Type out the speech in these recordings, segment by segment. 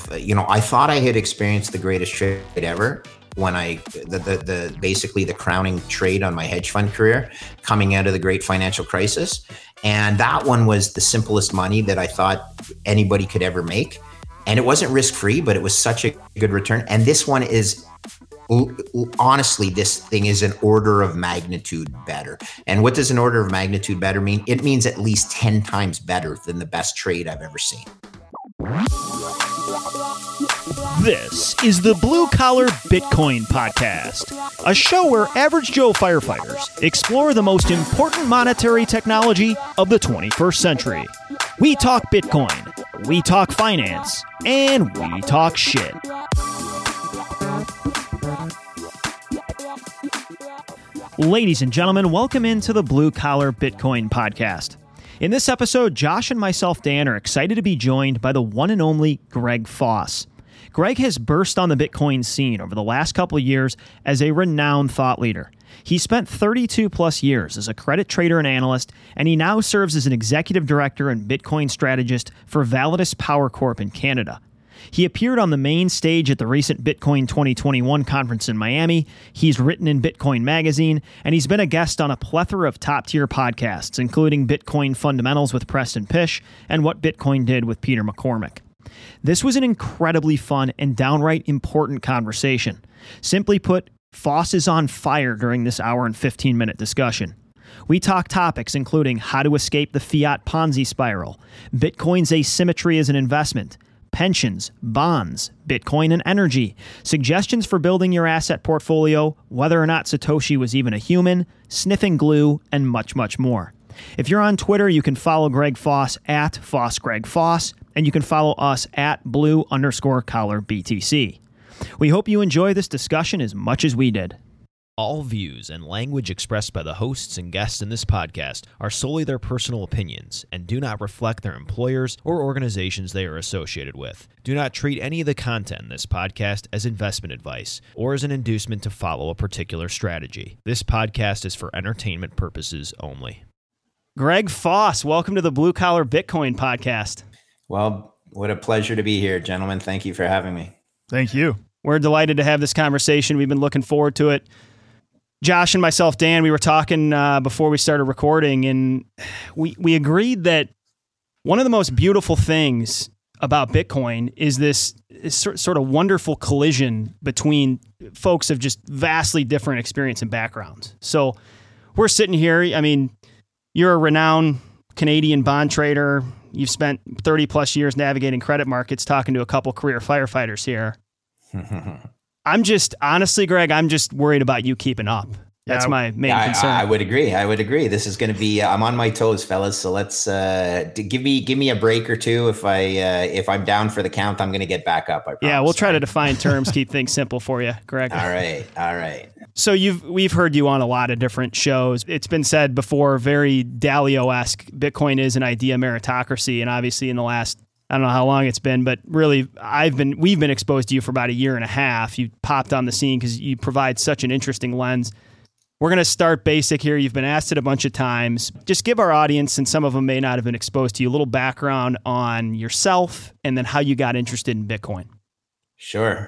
I thought I had experienced the greatest trade ever when basically the crowning trade on my hedge fund career coming out of the great financial crisis. And that one was the simplest money that I thought anybody could ever make. And it wasn't risk-free, but it was such a good return. And this one is, honestly, this thing is an order of magnitude better. And what does an order of magnitude better mean? It means at least 10 times better than the best trade I've ever seen. This is the Blue Collar Bitcoin Podcast, a show where average Joe firefighters explore the most important monetary technology of the 21st century. We talk Bitcoin, we talk finance, and we talk shit. Ladies and gentlemen, welcome into the Blue Collar Bitcoin Podcast. In this episode, Josh and myself, Dan, are excited to be joined by the one and only Greg Foss. Greg has burst on the Bitcoin scene over the last couple of years as a renowned thought leader. He spent 32 plus years as a credit trader and analyst, and he now serves as an executive director and Bitcoin strategist for Validus Power Corp in Canada. He appeared on the main stage at the recent Bitcoin 2021 conference in Miami. He's written in Bitcoin Magazine, and he's been a guest on a plethora of top-tier podcasts, including Bitcoin Fundamentals with Preston Pysh and What Bitcoin Did with Peter McCormick. This was an incredibly fun and downright important conversation. Simply put, Foss is on fire during this hour and 15-minute discussion. We talk topics including how to escape the fiat Ponzi spiral, Bitcoin's asymmetry as an investment, pensions, bonds, Bitcoin and energy, suggestions for building your asset portfolio, whether or not Satoshi was even a human, sniffing glue, and much, much more. If you're on Twitter, you can follow Greg Foss at FossGregFoss, and you can follow us at blue_collar BTC. We hope you enjoy this discussion as much as we did. All views and language expressed by the hosts and guests in this podcast are solely their personal opinions and do not reflect their employers or organizations they are associated with. Do not treat any of the content in this podcast as investment advice or as an inducement to follow a particular strategy. This podcast is for entertainment purposes only. Greg Foss, welcome to the Blue Collar Bitcoin Podcast. Well, what a pleasure to be here, gentlemen. Thank you for having me. Thank you. We're delighted to have this conversation. We've been looking forward to it. Josh and myself, Dan, we were talking before we started recording, and we agreed that one of the most beautiful things about Bitcoin is this sort of wonderful collision between folks of just vastly different experience and backgrounds. So we're sitting here, I mean, you're a renowned Canadian bond trader. You've spent 30 plus years navigating credit markets, talking to a couple career firefighters here. Honestly, Greg, I'm just worried about you keeping up. That's my main concern. I would agree. This is going to be, I'm on my toes, fellas. So let's give me a break or two. If I'm down for the count, I'm going to get back up. I promise. Yeah, we'll try to define terms, keep things simple for you, Greg. All right. So we've heard you on a lot of different shows. It's been said before, very Dalio-esque, Bitcoin is an idea meritocracy. And obviously in the last, I don't know how long it's been, but really we've been exposed to you for about a year and a half. You popped on the scene because you provide such an interesting lens. We're going to start basic here. You've been asked it a bunch of times. Just give our audience, and some of them may not have been exposed to you, a little background on yourself and then how you got interested in Bitcoin. Sure.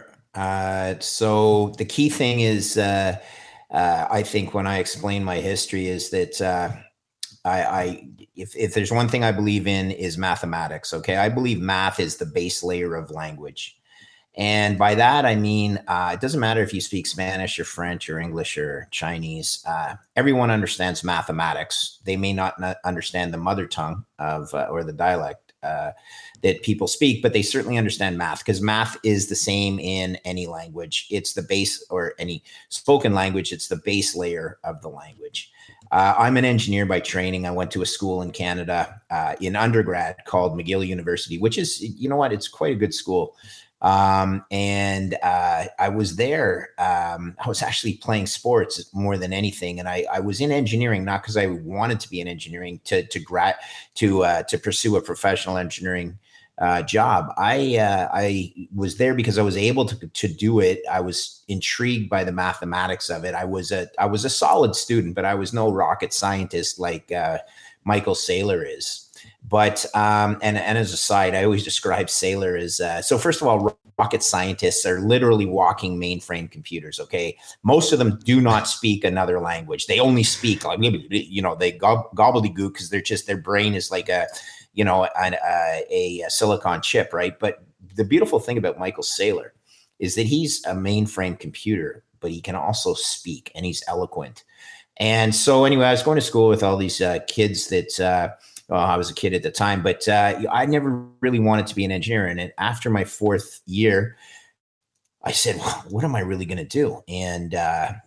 So the key thing is, I think when I explain my history is that if there's one thing I believe in is mathematics. Okay. I believe math is the base layer of language. And by that, I mean, it doesn't matter if you speak Spanish or French or English or Chinese. Everyone understands mathematics. They may not understand the mother tongue of or the dialect that people speak, but they certainly understand math because math is the same in any language. It's the base, or any spoken language. It's the base layer of the language. I'm an engineer by training. I went to a school in Canada in undergrad called McGill University, which is, you know what, it's quite a good school. I was there. I was actually playing sports more than anything. And I was in engineering, not because I wanted to be in engineering to pursue a professional engineering job. I was there because I was able to do it. I was intrigued by the mathematics of it. I was a solid student, but I was no rocket scientist like Michael Saylor is. But and as a side, I always describe Saylor as so. First of all, rocket scientists are literally walking mainframe computers. Okay, most of them do not speak another language. They only speak like they gobbledygook because their brain is like a silicon chip, right? But the beautiful thing about Michael Saylor is that he's a mainframe computer, but he can also speak and he's eloquent. And so anyway, I was going to school with all these kids that. I was a kid at the time, but I never really wanted to be an engineer. And after my fourth year, I said, well, what am I really going to do? And, I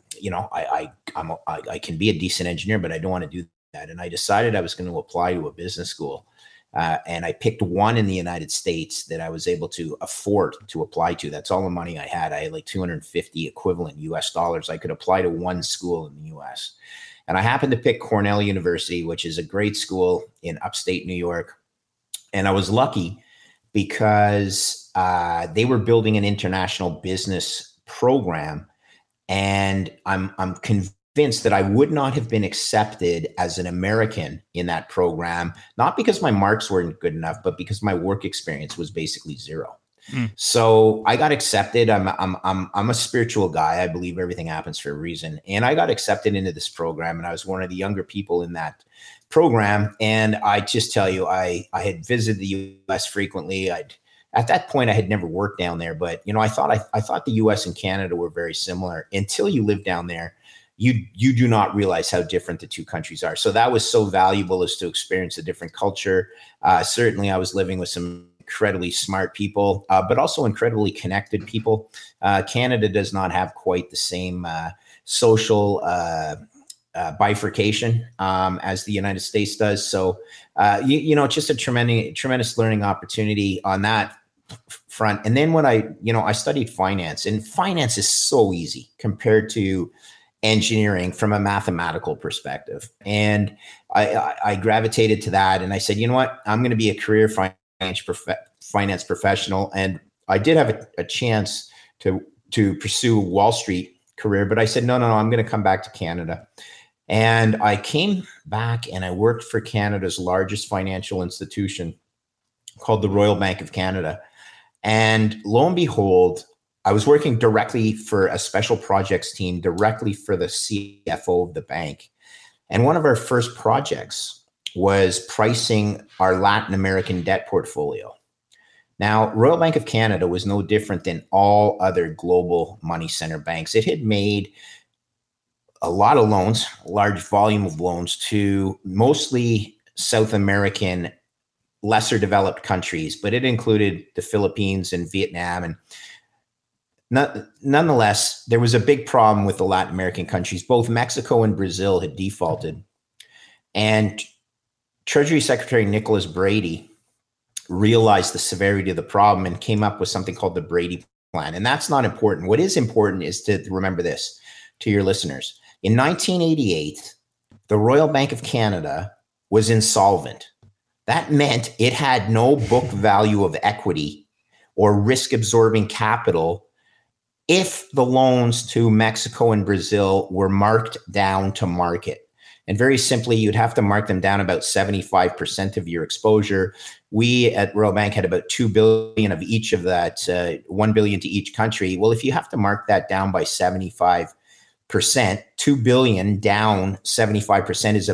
can be a decent engineer, but I don't want to do that. And I decided I was going to apply to a business school. And I picked one in the United States that I was able to afford to apply to. That's all the money I had. I had like 250 equivalent US dollars. I could apply to one school in the US. And I happened to pick Cornell University, which is a great school in upstate New York. And I was lucky because they were building an international business program. And I'm convinced that I would not have been accepted as an American in that program, not because my marks weren't good enough, but because my work experience was basically zero. So I got accepted. I'm a spiritual guy. I believe everything happens for a reason. And I got accepted into this program, and I was one of the younger people in that program. And I just tell you, I had visited the US frequently. At that point I had never worked down there, but I thought the US and Canada were very similar until you live down there. You do not realize how different the two countries are. So that was so valuable, as to experience a different culture. Certainly I was living with some incredibly smart people, but also incredibly connected people. Canada does not have quite the same social bifurcation as the United States does. So, just a tremendous learning opportunity on that front. And then when I studied finance, and finance is so easy compared to engineering from a mathematical perspective. And I gravitated to that, and I said, you know what, I'm going to be a career finance professional. And I did have a chance to pursue a Wall Street career, but I said, no, I'm going to come back to Canada. And I came back and I worked for Canada's largest financial institution called the Royal Bank of Canada. And lo and behold, I was working directly for a special projects team, directly for the CFO of the bank. And one of our first projects was pricing our Latin American debt portfolio. Now, Royal Bank of Canada was no different than all other global money center banks. It had made a lot of loans, a large volume of loans to mostly South American, lesser developed countries, but it included the Philippines and Vietnam. And nonetheless, there was a big problem with the Latin American countries. Both Mexico and Brazil had defaulted. And Treasury Secretary Nicholas Brady realized the severity of the problem and came up with something called the Brady Plan. And that's not important. What is important is to remember this to your listeners. In 1988, the Royal Bank of Canada was insolvent. That meant it had no book value of equity or risk absorbing capital if the loans to Mexico and Brazil were marked down to market. And very simply, you'd have to mark them down about 75% of your exposure. We at Royal Bank had about $2 billion of each of that, $1 billion to each country. Well, if you have to mark that down by 75%, $2 billion down 75% is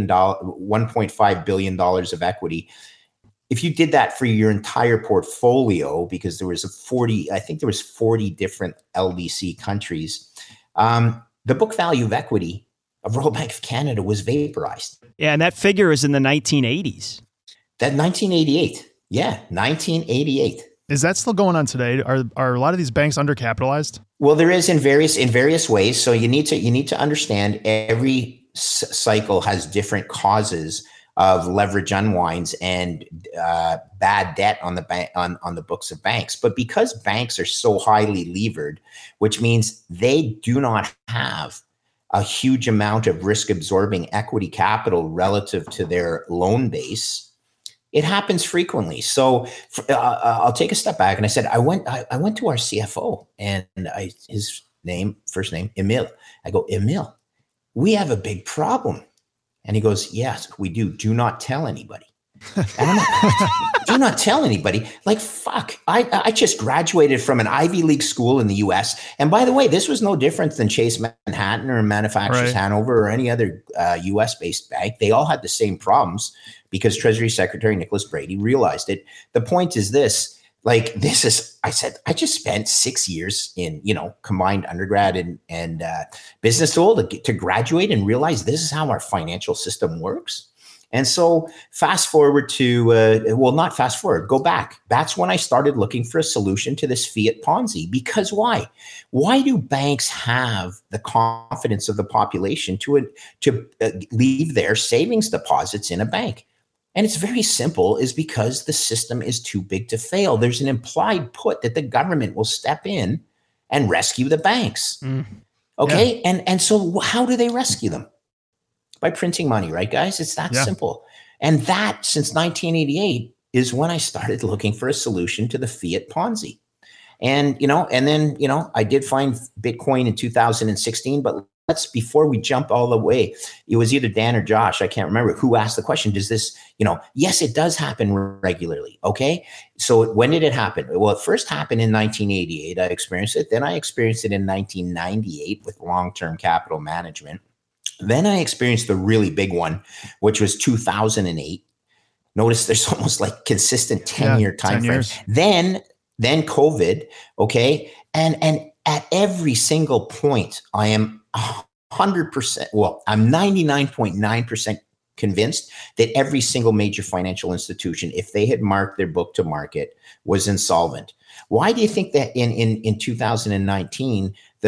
$1.5 billion of equity. If you did that for your entire portfolio, because there was 40 different LDC countries, the book value of equity of Royal Bank of Canada was vaporized. Yeah, and that figure is in the 1980s. That 1988. Yeah, 1988. Is that still going on today? Are a lot of these banks undercapitalized? Well, there is in various ways. So you need to understand every cycle has different causes of leverage unwinds and bad debt on the bank on the books of banks. But because banks are so highly levered, which means they do not have a huge amount of risk absorbing equity capital relative to their loan base, it happens frequently. So I'll take a step back. And I said, I went to our CFO and his first name, Emil. I go, Emil, we have a big problem. And he goes, yes, we do. Do not tell anybody. And I'm like, do not tell anybody. Like, fuck, I just graduated from an Ivy League school in the US. And by the way, this was no different than Chase Manhattan or Manufacturers Hanover or any other US based bank. They all had the same problems because Treasury Secretary Nicholas Brady realized it. The point is this, like, I said, I just spent 6 years in, combined undergrad and business school to graduate and realize this is how our financial system works. And so fast forward to, not fast forward, go back. That's when I started looking for a solution to this fiat Ponzi. Because why? Why do banks have the confidence of the population to leave their savings deposits in a bank? And it's very simple, is because the system is too big to fail. There's an implied put that the government will step in and rescue the banks. Okay. Yeah. And so how do they rescue them? By printing money, right, guys? It's that simple. And that, since 1988, is when I started looking for a solution to the fiat Ponzi. And, then I did find Bitcoin in 2016, but before we jump all the way, it was either Dan or Josh, I can't remember, who asked the question, does this, yes, it does happen regularly. Okay. So when did it happen? Well, it first happened in 1988. I experienced it. Then I experienced it in 1998 with long-term capital management. Then I experienced the really big one, which was 2008. Notice there's almost like consistent 10-year time frame. Then COVID, okay? And at every single point, I am 100%, I'm 99.9% convinced that every single major financial institution, if they had marked their book to market, was insolvent. Why do you think that in 2019, the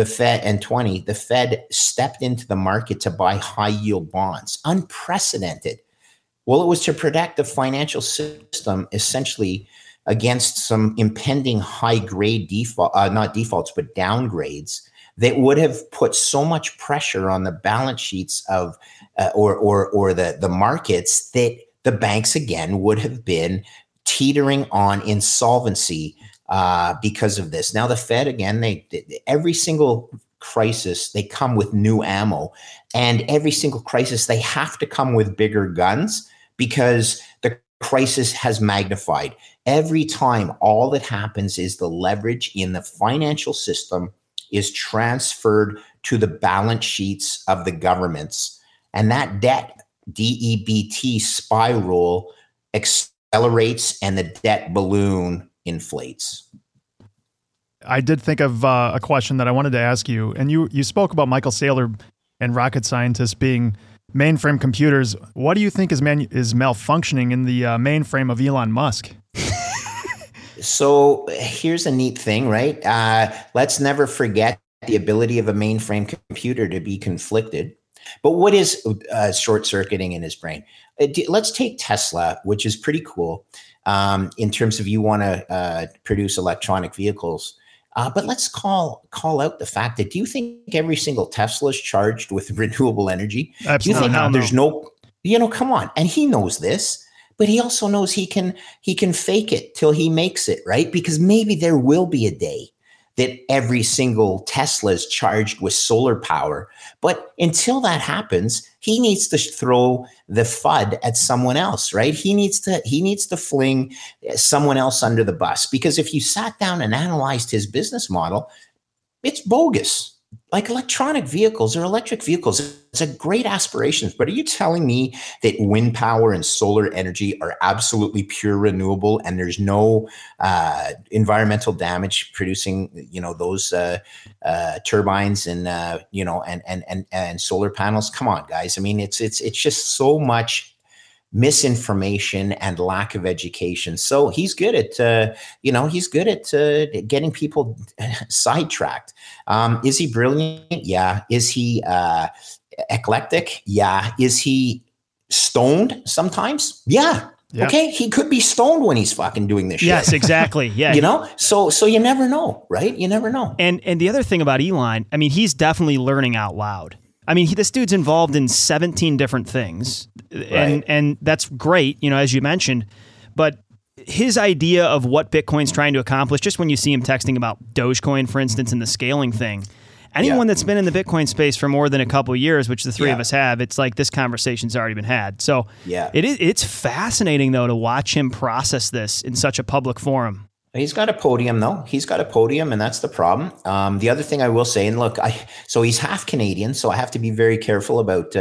Fed stepped into the market to buy high yield bonds? Unprecedented. Well, it was to protect the financial system essentially against some impending high grade not defaults, but downgrades that would have put so much pressure on the balance sheets of or the markets that the banks again would have been teetering on insolvency because of this. Now the Fed, again, every single crisis, they come with new ammo, and every single crisis, they have to come with bigger guns because the crisis has magnified. Every time, all that happens is the leverage in the financial system is transferred to the balance sheets of the governments, and that debt, DEBT spiral, accelerates, and the debt balloon inflates. I did think of a question that I wanted to ask you, and you spoke about Michael Saylor and rocket scientists being mainframe computers. What do you think is malfunctioning in the mainframe of Elon Musk? So here's a neat thing, right? Let's never forget the ability of a mainframe computer to be conflicted. But what is short-circuiting in his brain? Let's take Tesla, which is pretty cool in terms of you want to produce electronic vehicles. But let's call out the fact that, do you think every single Tesla is charged with renewable energy? Absolutely. Do you think there's no, come on. And he knows this, but he also knows he can fake it till he makes it, right? Because maybe there will be a day that every single Tesla is charged with solar power. But until that happens, he needs to throw the FUD at someone else, right? He needs to fling someone else under the bus, because if you sat down and analyzed his business model, it's bogus. Like electronic vehicles or electric vehicles, it's a great aspiration. But are you telling me that wind power and solar energy are absolutely pure renewable and there's no environmental damage producing, those turbines and and solar panels? Come on, guys. I mean, it's just so much misinformation and lack of education. So he's good at, getting people sidetracked. Is he brilliant? Yeah. Is he eclectic? Yeah. Is he stoned sometimes? Yeah. Yep. Okay. He could be stoned when he's fucking doing this shit. Yes, exactly. Yeah. So you never know, right? You never know. And the other thing about Elon, I mean, he's definitely learning out loud. I mean, this dude's involved in 17 different things, and that's great, as you mentioned. But his idea of what Bitcoin's trying to accomplish, just when you see him texting about Dogecoin, for instance, and the scaling thing, anyone that's been in the Bitcoin space for more than a couple of years, which the three of Yeah. us have, it's like this conversation's already been had. So Yeah. it's fascinating though to watch him process this in such a public forum. He's got a podium, though. He's got a podium, and that's the problem. The other thing I will say, and look, so he's half Canadian, so I have to be very careful about,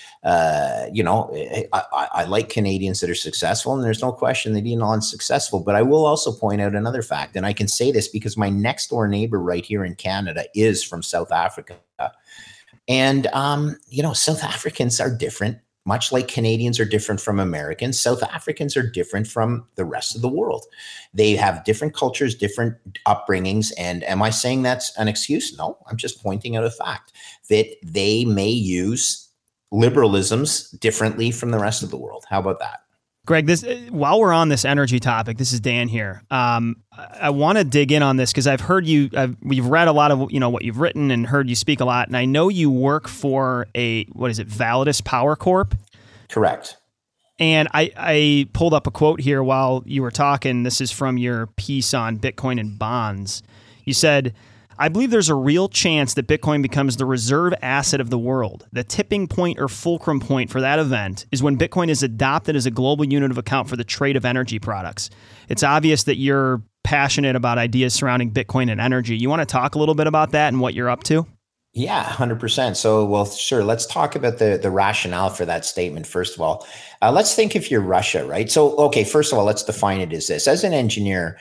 I like Canadians that are successful, and there's no question that Elon's successful. But I will also point out another fact, and I can say this because my next door neighbor right here in Canada is from South Africa. And, South Africans are different. Much like Canadians are different from Americans, South Africans are different from the rest of the world. They have different cultures, different upbringings. And am I saying that's an excuse? No, I'm just pointing out a fact that they may use liberalisms differently from the rest of the world. How about that? Greg, while we're on this energy topic, this is Dan here. I want to dig in on this because I've heard we've read a lot of what you've written and heard you speak a lot, and I know you work for Validus Power Corp. Correct. And I pulled up a quote here while you were talking. This is from your piece on Bitcoin and bonds. You said, I believe there's a real chance that Bitcoin becomes the reserve asset of the world. The tipping point or fulcrum point for that event is when Bitcoin is adopted as a global unit of account for the trade of energy products. It's obvious that you're passionate about ideas surrounding Bitcoin and energy. You want to talk a little bit about that and what you're up to? Yeah, 100%. So, well, sure. Let's talk about the rationale for that statement. First of all, let's think if you're Russia, right? So, okay, first of all, let's define it as this. As an engineer,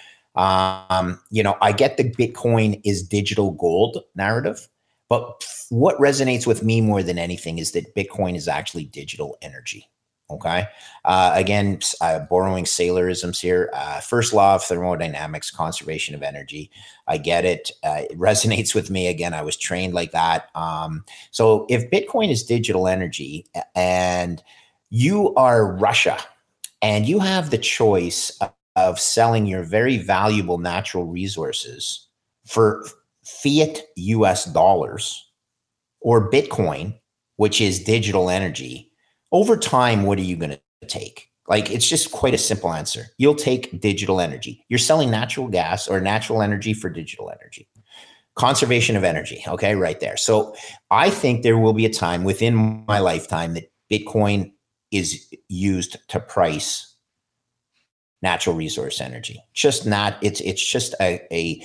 I get the Bitcoin is digital gold narrative, but what resonates with me more than anything is that Bitcoin is actually digital energy. Okay. Again, borrowing Sailorisms here. First law of thermodynamics, conservation of energy. I get it. It resonates with me. Again, I was trained like that. So if Bitcoin is digital energy and you are Russia and you have the choice of selling your very valuable natural resources for fiat US dollars or Bitcoin, which is digital energy, over time, what are you going to take? Like, it's just quite a simple answer. You'll take digital energy. You're selling natural gas or natural energy for digital energy. Conservation of energy. Okay, right there. So I think there will be a time within my lifetime that Bitcoin is used to price natural resource energy. Just not, it's just I'm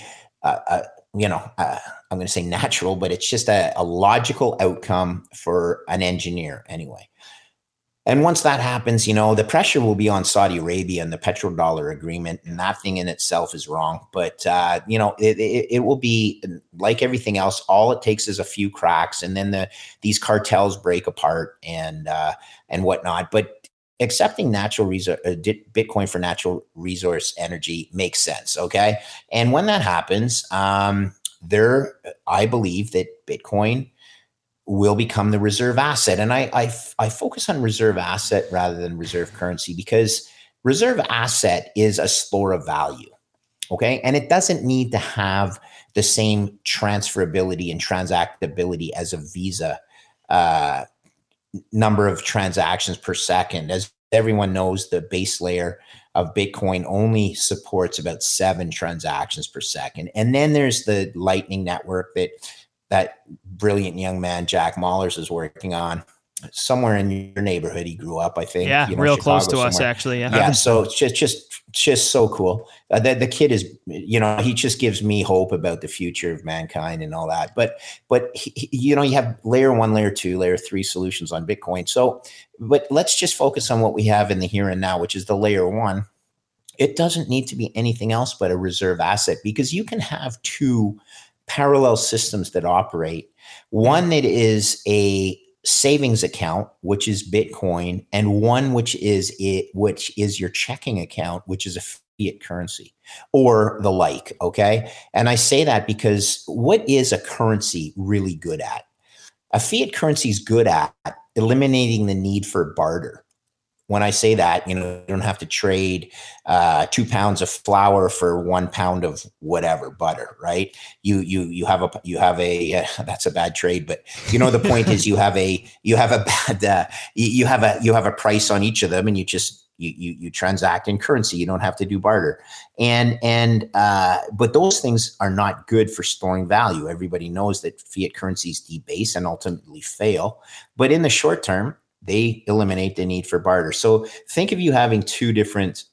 going to say natural, but it's just a logical outcome for an engineer anyway. And once that happens, the pressure will be on Saudi Arabia and the petrodollar agreement, and that thing in itself is wrong. But, it will be like everything else. All it takes is a few cracks, and then these cartels break apart and whatnot. But accepting Bitcoin for natural resource energy makes sense. Okay. And when that happens, I believe that Bitcoin will become the reserve asset. And I focus on reserve asset rather than reserve currency because reserve asset is a store of value. Okay. And it doesn't need to have the same transferability and transactability as a Visa number of transactions per second. As everyone knows, the base layer of Bitcoin only supports about 7 transactions per second. And then there's the Lightning Network that brilliant young man, Jack Mallers, is working on somewhere in your neighborhood. He grew up, I think. Yeah, real Chicago close to us, actually. Yeah. Yeah. So it's just so cool. The kid is, he just gives me hope about the future of mankind and all that. But you have layer 1, layer 2, layer 3 solutions on Bitcoin. So, but let's just focus on what we have in the here and now, which is the layer 1. It doesn't need to be anything else but a reserve asset, because you can have 2 parallel systems that operate. One that is a savings account, which is Bitcoin, and one which is your checking account, which is a fiat currency or the like. Okay. And I say that because what is a currency really good at? A fiat currency is good at eliminating the need for barter. When I say that, you don't have to trade 2 pounds of flour for 1 pound of whatever butter, right? You have a that's a bad trade, but the point is you have a price on each of them, and you just You transact in currency. You don't have to do barter. But those things are not good for storing value. Everybody knows that fiat currencies debase and ultimately fail. But in the short term, they eliminate the need for barter. So think of you having two different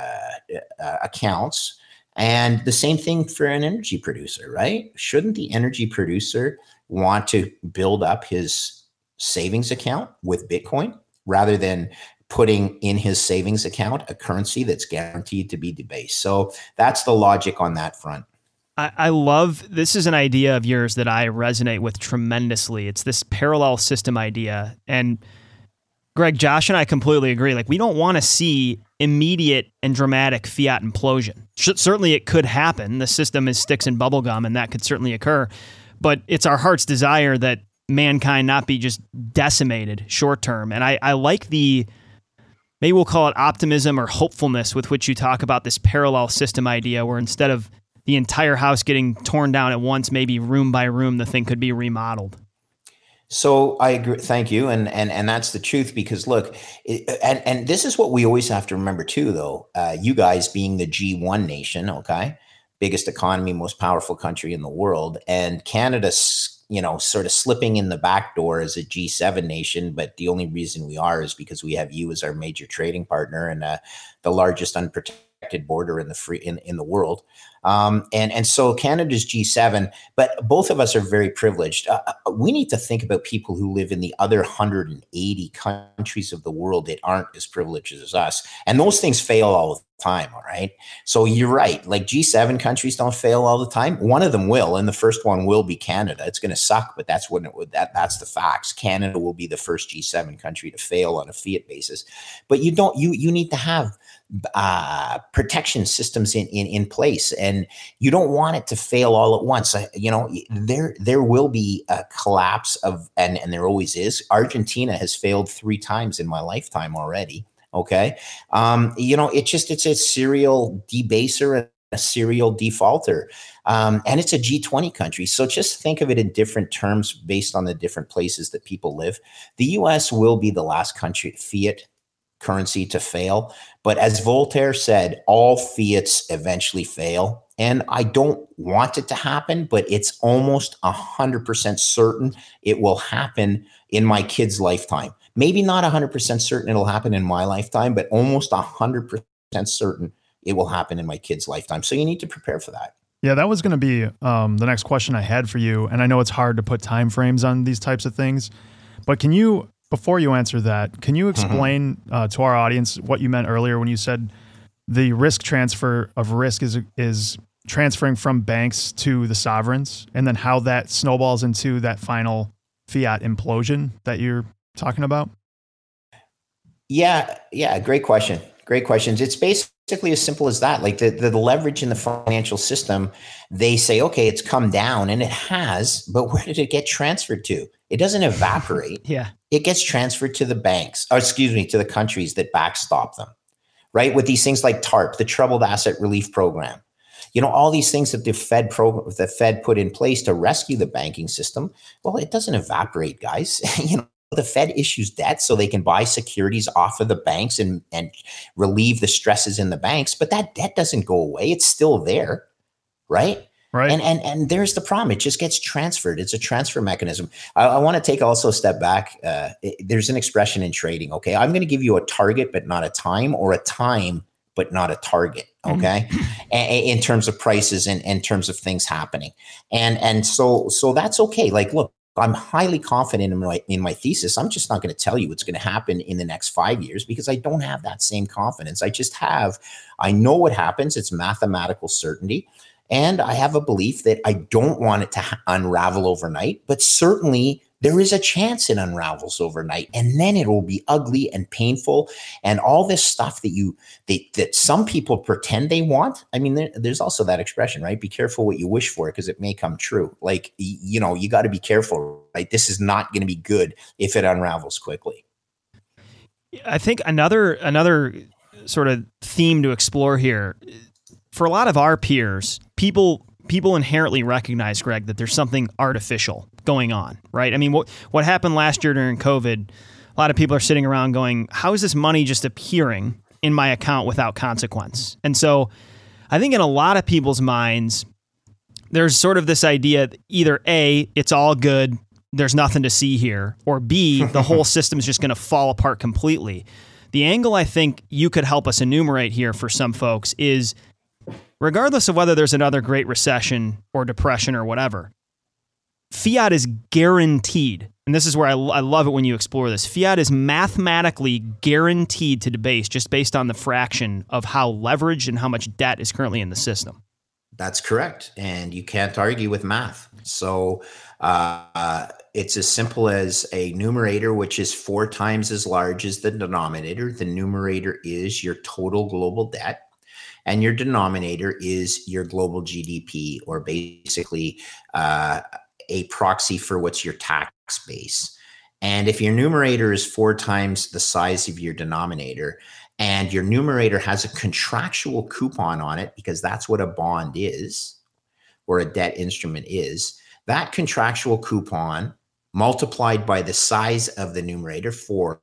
accounts, and the same thing for an energy producer, right? Shouldn't the energy producer want to build up his savings account with Bitcoin rather than putting in his savings account a currency that's guaranteed to be debased? So that's the logic on that front. I love, this is an idea of yours that I resonate with tremendously. It's this parallel system idea. And Greg, Josh and I completely agree. Like, we don't want to see immediate and dramatic fiat implosion. Certainly it could happen. The system is sticks and bubblegum, and that could certainly occur. But it's our heart's desire that mankind not be just decimated short term. And I like the, maybe we'll call it optimism or hopefulness with which you talk about this parallel system idea, where instead of the entire house getting torn down at once, maybe room by room, the thing could be remodeled. So I agree. Thank you. And that's the truth, because look, and this is what we always have to remember too, though, you guys being the G1 nation, okay, biggest economy, most powerful country in the world, and Canada's, sort of slipping in the back door as a G7 nation. But the only reason we are is because we have you as our major trading partner and the largest unprotected border in the world. And so Canada's G7, but both of us are very privileged. We need to think about people who live in the other 180 countries of the world that aren't as privileged as us. And those things fail all the time. All right. So you're right. Like, G7 countries don't fail all the time. One of them will, and the first one will be Canada. It's going to suck, but that's that's the facts. Canada will be the first G7 country to fail on a fiat basis. But you need to have protection systems in place, and you don't want it to fail all at once. There will be a collapse of, and there always is. Argentina has failed 3 times in my lifetime already. Okay. It's a serial debaser and a serial defaulter. And it's a G20 country. So just think of it in different terms based on the different places that people live. The US will be the last country, fiat currency, to fail. But as Voltaire said, all fiats eventually fail. And I don't want it to happen, but it's almost 100% certain it will happen in my kid's lifetime. Maybe not 100% certain it'll happen in my lifetime, but almost 100% certain it will happen in my kid's lifetime. So you need to prepare for that. Yeah, that was going to be the next question I had for you. And I know it's hard to put time frames on these types of things, but can you, before you answer that, can you explain to our audience what you meant earlier when you said the risk transfer of risk is transferring from banks to the sovereigns, and then how that snowballs into that final fiat implosion that you're talking about? Yeah. Great question. Great questions. It's basically as simple as that. Like the leverage in the financial system, they say, okay, it's come down, and it has, but where did it get transferred to? It doesn't evaporate. Yeah. It gets transferred to the banks, to the countries that backstop them, right? With these things like TARP, the Troubled Asset Relief Program, all these things that the Fed put in place to rescue the banking system. Well, it doesn't evaporate, guys. The Fed issues debt so they can buy securities off of the banks and relieve the stresses in the banks. But that debt doesn't go away. It's still there, right? Right. And there's the problem. It just gets transferred. It's a transfer mechanism. I want to take also a step back. There's an expression in trading. Okay, I'm going to give you a target, but not a time, or a time, but not a target. Okay, in terms of prices and in terms of things happening, and so that's okay. Like, look, I'm highly confident in my thesis. I'm just not going to tell you what's going to happen in the next 5 years, because I don't have that same confidence. I know what happens. It's mathematical certainty. And I have a belief that I don't want it to unravel overnight, but certainly there is a chance it unravels overnight, and then it will be ugly and painful, and all this stuff that some people pretend they want. I mean, there's also that expression, right? Be careful what you wish for, because it may come true. Like, you got to be careful, right? This is not going to be good if it unravels quickly. I think another sort of theme to explore here, for a lot of our peers, people inherently recognize, Greg, that there's something artificial going on, right? I mean, what happened last year during COVID, a lot of people are sitting around going, how is this money just appearing in my account without consequence. And so I think in a lot of people's minds, there's sort of this idea that either A, it's all good, there's nothing to see here, or B, the whole system is just going to fall apart completely. The angle I think you could help us enumerate here for some folks is, regardless of whether there's another Great Recession or depression or whatever, fiat is guaranteed. And this is where I love it when you explore this. Fiat is mathematically guaranteed to debase just based on the fraction of how leveraged and how much debt is currently in the system. That's correct. And you can't argue with math. So it's as simple as a numerator, which is 4 times as large as the denominator. The numerator is your total global debt, and your denominator is your global GDP, or basically a proxy for what's your tax base. And if your numerator is 4 times the size of your denominator, and your numerator has a contractual coupon on it, because that's what a bond is, or a debt instrument is, that contractual coupon multiplied by the size of the numerator, 4,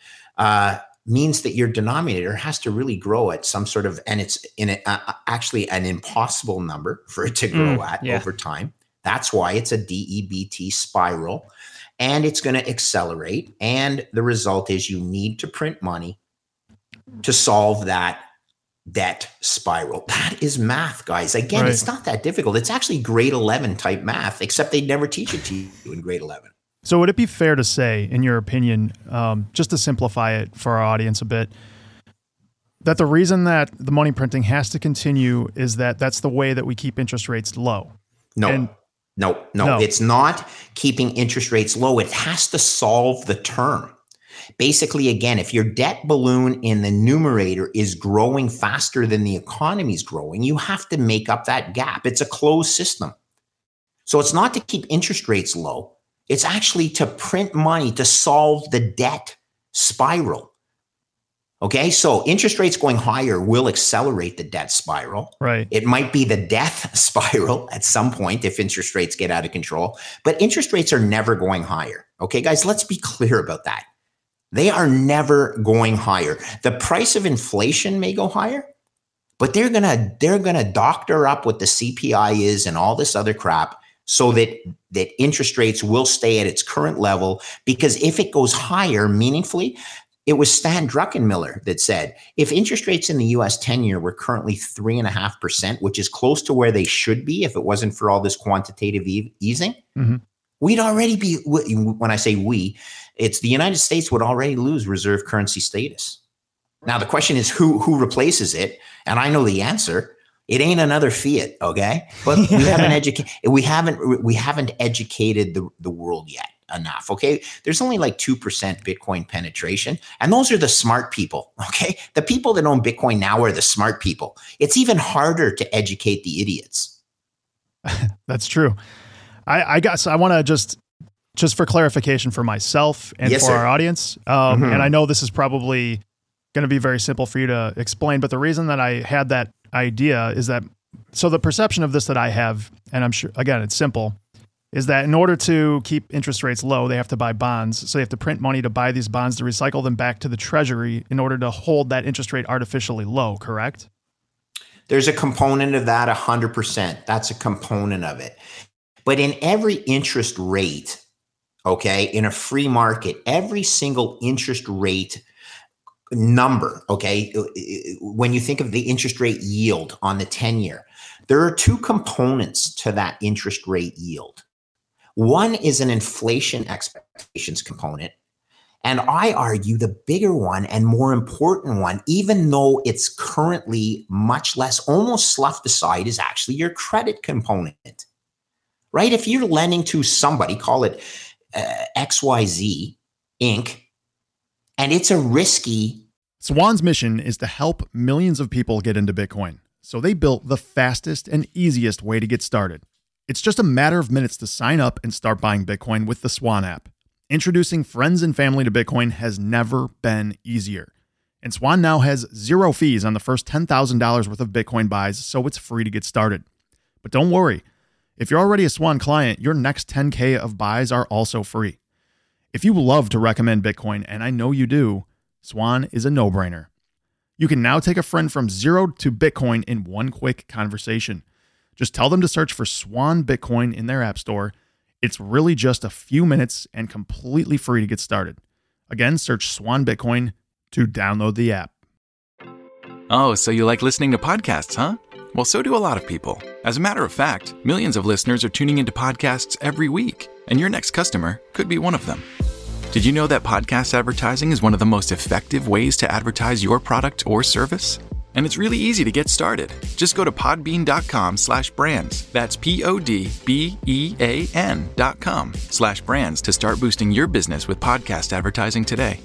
means that your denominator has to really grow at some sort of, and it's actually an impossible number for it to grow at over time. That's why it's a DEBT spiral, and it's going to accelerate. And the result is you need to print money to solve that debt spiral. That is math, guys. Again, It's not that difficult. It's actually grade 11 type math, except they never teach it to you in grade 11. So would it be fair to say, in your opinion, just to simplify it for our audience a bit, that the reason that the money printing has to continue is that that's the way that we keep interest rates low? No. It's not keeping interest rates low. It has to solve the term. Basically, again, if your debt balloon in the numerator is growing faster than the economy is growing, you have to make up that gap. It's a closed system. So it's not to keep interest rates low. It's actually to print money to solve the debt spiral. Okay, so interest rates going higher will accelerate the debt spiral. Right. It might be the death spiral at some point if interest rates get out of control, but interest rates are never going higher. Okay, guys, let's be clear about that. They are never going higher. The price of inflation may go higher, but they're gonna doctor up what the CPI is and all this other crap so that interest rates will stay at its current level, because if it goes higher meaningfully, it was Stan Druckenmiller that said, if interest rates in the US 10-year were currently 3.5%, which is close to where they should be if it wasn't for all this quantitative easing, we'd already be, when I say we, it's the United States would already lose reserve currency status. Now, the question is who replaces it? And I know the answer. It ain't another fiat, okay? But we haven't educated the world yet enough, okay? There's only like 2% Bitcoin penetration, and those are the smart people, okay? The people that own Bitcoin now are the smart people. It's even harder to educate the idiots. That's true. I want to just for clarification for myself and for our audience, and I know this is probably going to be very simple for you to explain, but the reason that I had that idea is that, so the perception of this that I have, and I'm sure, again, it's simple, is that in order to keep interest rates low, they have to buy bonds. So they have to print money to buy these bonds to recycle them back to the treasury in order to hold that interest rate artificially low, correct? There's a component of that, 100%. That's a component of it. But in every interest rate, okay, in a free market, every single interest rate number, okay, when you think of the interest rate yield on the 10-year, there are 2 components to that interest rate yield. One is an inflation expectations component. And I argue the bigger one and more important one, even though it's currently much less, almost sloughed aside, is actually your credit component, right? If you're lending to somebody, call it XYZ Inc., and it's a risky. Swan's mission is to help millions of people get into Bitcoin. So they built the fastest and easiest way to get started. It's just a matter of minutes to sign up and start buying Bitcoin with the Swan app. Introducing friends and family to Bitcoin has never been easier. And Swan now has 0 fees on the first $10,000 worth of Bitcoin buys, so it's free to get started. But don't worry. If you're already a Swan client, your next 10K of buys are also free. If you love to recommend Bitcoin, and I know you do, Swan is a no-brainer. You can now take a friend from zero to Bitcoin in one quick conversation. Just tell them to search for Swan Bitcoin in their app store. It's really just a few minutes and completely free to get started. Again, search Swan Bitcoin to download the app. Oh, so you like listening to podcasts, huh? Well, so do a lot of people. As a matter of fact, millions of listeners are tuning into podcasts every week, and your next customer could be one of them. Did you know that podcast advertising is one of the most effective ways to advertise your product or service? And it's really easy to get started. Just go to podbean.com/brands. That's PODBEAN.com/brands to start boosting your business with podcast advertising today.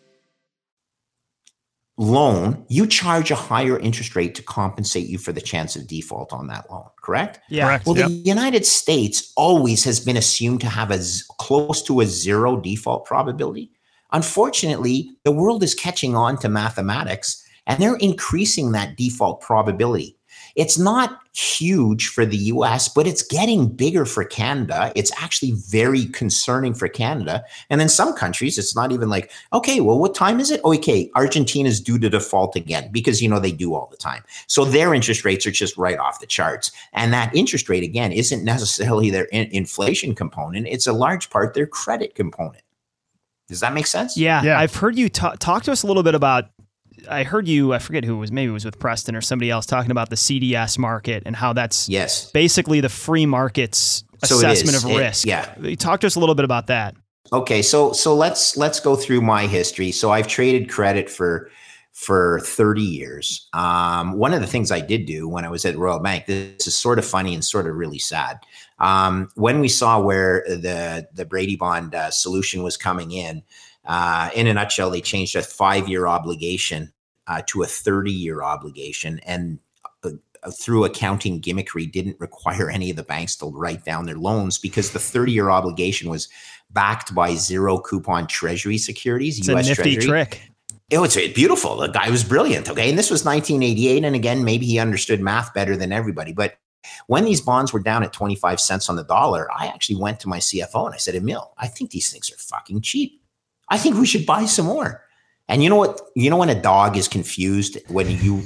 Loan, you charge a higher interest rate to compensate you for the chance of default on that loan, correct? Yeah. Correct. Well, Yep. the United States always has been assumed to have close to a zero default probability. Unfortunately, the world is catching on to mathematics and they're increasing that default probability. It's not huge for the US, but it's getting bigger for Canada. It's actually very concerning for Canada. And in some countries, it's not even like, okay, well, what time is it? Okay, Argentina's due to default again because, they do all the time. So their interest rates are just right off the charts. And that interest rate, again, isn't necessarily their inflation component. It's a large part their credit component. Does that make sense? Yeah. I've heard you talk to us a little bit about, I heard you, I forget who it was, maybe it was with Preston or somebody else talking about the CDS market and how that's basically the free mark's assessment of risk. You talk to us a little bit about that. Okay, so let's go through my history. So I've traded credit for 30 years. One of the things I did do when I was at Royal Bank, this is sort of funny and sort of really sad. When we saw where the Brady Bond solution was coming in a nutshell, they changed a 5-year obligation to a 30-year obligation, and through accounting gimmickry, didn't require any of the banks to write down their loans because the 30-year obligation was backed by zero coupon treasury securities. It's US a nifty Treasury. trick. It's beautiful. The guy was brilliant. Okay. And this was 1988. And again, maybe he understood math better than everybody. But when these bonds were down at 25 cents on the dollar, I actually went to my CFO and I said, Emil, I think these things are fucking cheap. I think we should buy some more. And you know what? When a dog is confused, when you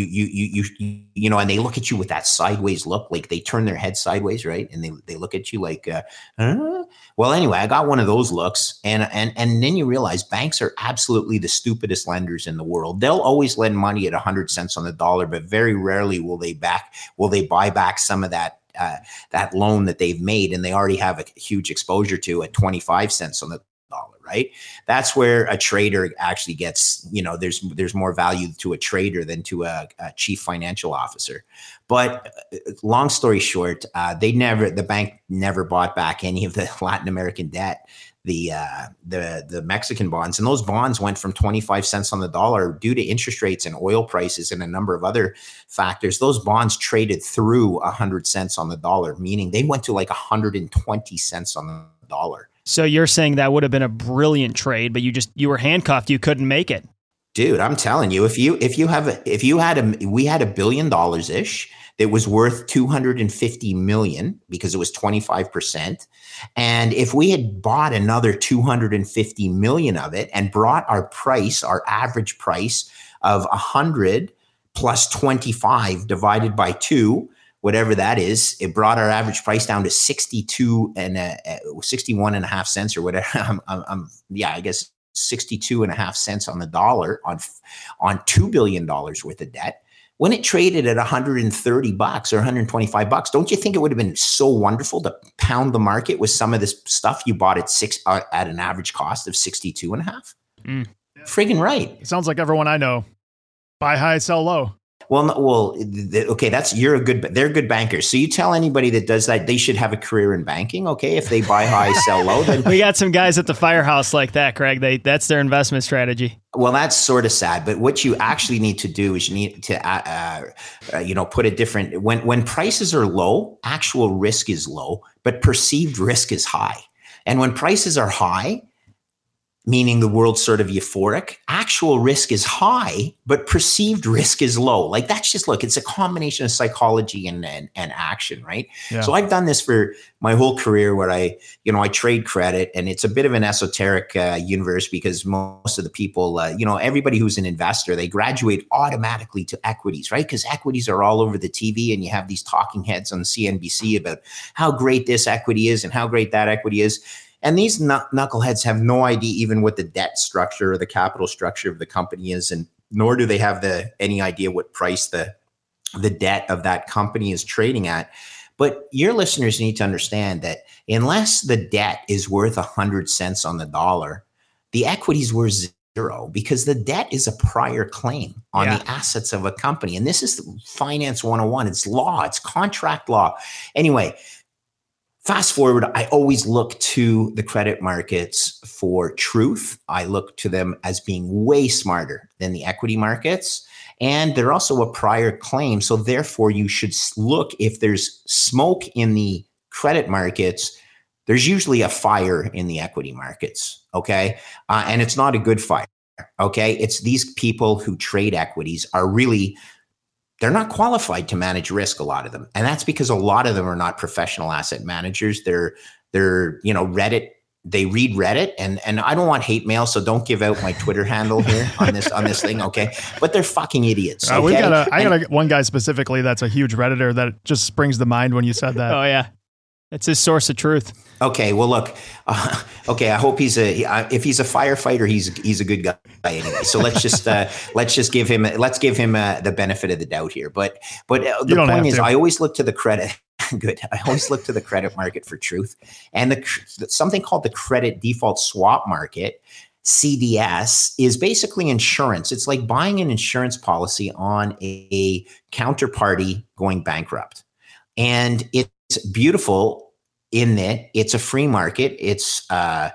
and they look at you with that sideways look, like they turn their head sideways, right? And they look at you like, well, anyway, I got one of those looks, and then you realize banks are absolutely the stupidest lenders in the world. They'll always lend money at 100 cents on the dollar, but very rarely will they buy back some of that loan that they've made, and they already have a huge exposure to at 25 cents on the dollar, right? That's where a trader actually gets, there's more value to a trader than to a chief financial officer. But long story short, the bank never bought back any of the Latin American debt, the Mexican bonds, and those bonds went from 25 cents on the dollar due to interest rates and oil prices and a number of other factors. Those bonds traded through 100 cents on the dollar, meaning they went to like 120 cents on the dollar. So you're saying that would have been a brilliant trade, but you were handcuffed. You couldn't make it. Dude, I'm telling you, we had $1 billion ish that was worth 250 million because it was 25%. And if we had bought another 250 million of it and brought our average price of 100 plus 25 divided by 2, whatever that is, it brought our average price down to 61.5 cents or whatever. I guess 62.5 cents on the dollar on $2 billion worth of debt. When it traded at $130 or $125, don't you think it would have been so wonderful to pound the market with some of this stuff you bought at an average cost of 62.5? Friggin' right. It sounds like everyone I know. Buy high, sell low. Okay, they're good bankers. So you tell anybody that does that, they should have a career in banking. Okay, if they buy high, sell low, then we got some guys at the firehouse like that, Craig. That's their investment strategy. Well, that's sort of sad. But what you actually need to do is you need to, put a different. When prices are low, actual risk is low, but perceived risk is high. And when prices are high, meaning the world's sort of euphoric. Actual risk is high, but perceived risk is low. Like that's just, look, it's a combination of psychology and action, right? Yeah. So I've done this for my whole career where I trade credit, and it's a bit of an esoteric universe because most of the people, everybody who's an investor, they graduate automatically to equities, right? Because equities are all over the TV, and you have these talking heads on CNBC about how great this equity is and how great that equity is. And these knuckleheads have no idea even what the debt structure or the capital structure of the company is, and nor do they have any idea what price the debt of that company is trading at. But your listeners need to understand that unless the debt is worth 100 cents on the dollar, the equity is worth zero, because the debt is a prior claim on the assets of a company. And this is Finance 101. It's law. It's contract law. Anyway, fast forward, I always look to the credit markets for truth. I look to them as being way smarter than the equity markets. And they're also a prior claim. So therefore, you should look, if there's smoke in the credit markets, there's usually a fire in the equity markets, okay? And it's not a good fire, okay? It's these people who trade equities are really, they're not qualified to manage risk, a lot of them. And that's because a lot of them are not professional asset managers. They're Reddit, they read Reddit, and I don't want hate mail, so don't give out my Twitter handle here on this thing, okay? But they're fucking idiots. Okay? I got one guy specifically that's a huge Redditor that just springs to mind when you said that. Oh yeah. That's his source of truth. Okay, well, look. I hope if he's a firefighter, he's a good guy anyway. So let's just give him the benefit of the doubt here. But the point is, I always look to the credit. Good. I always look to the credit market for truth, and something called the credit default swap market. CDS is basically insurance. It's like buying an insurance policy on a counterparty going bankrupt, and it's beautiful in that it's a free market. It's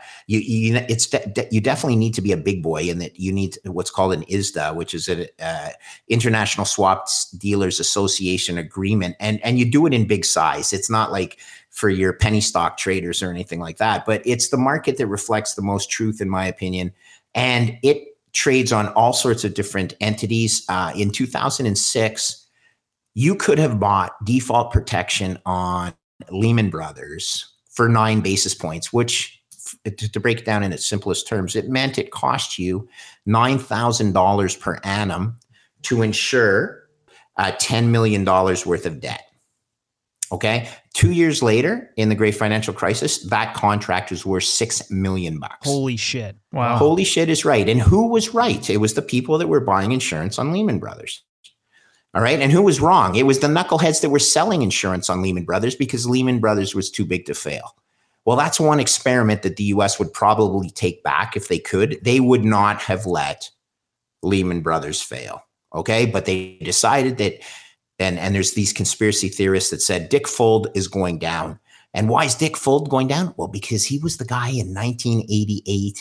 you definitely need to be a big boy in that you need what's called an ISDA, which is an International Swaps Dealers Association agreement, and you do it in big size. It's not like for your penny stock traders or anything like that, but it's the market that reflects the most truth, in my opinion, and it trades on all sorts of different entities. In 2006. You could have bought default protection on Lehman Brothers for 9 basis points, which, to break it down in its simplest terms, it meant it cost you $9,000 per annum to insure $10 million worth of debt. Okay. 2 years later, in the great financial crisis, that contract was worth $6 million. Holy shit. Wow. Holy shit is right. And who was right? It was the people that were buying insurance on Lehman Brothers. All right. And who was wrong? It was the knuckleheads that were selling insurance on Lehman Brothers because Lehman Brothers was too big to fail. Well, that's one experiment that the US would probably take back if they could. They would not have let Lehman Brothers fail. Okay. But they decided that, and there's these conspiracy theorists that said Dick Fuld is going down. And why is Dick Fuld going down? Well, because he was the guy in 1988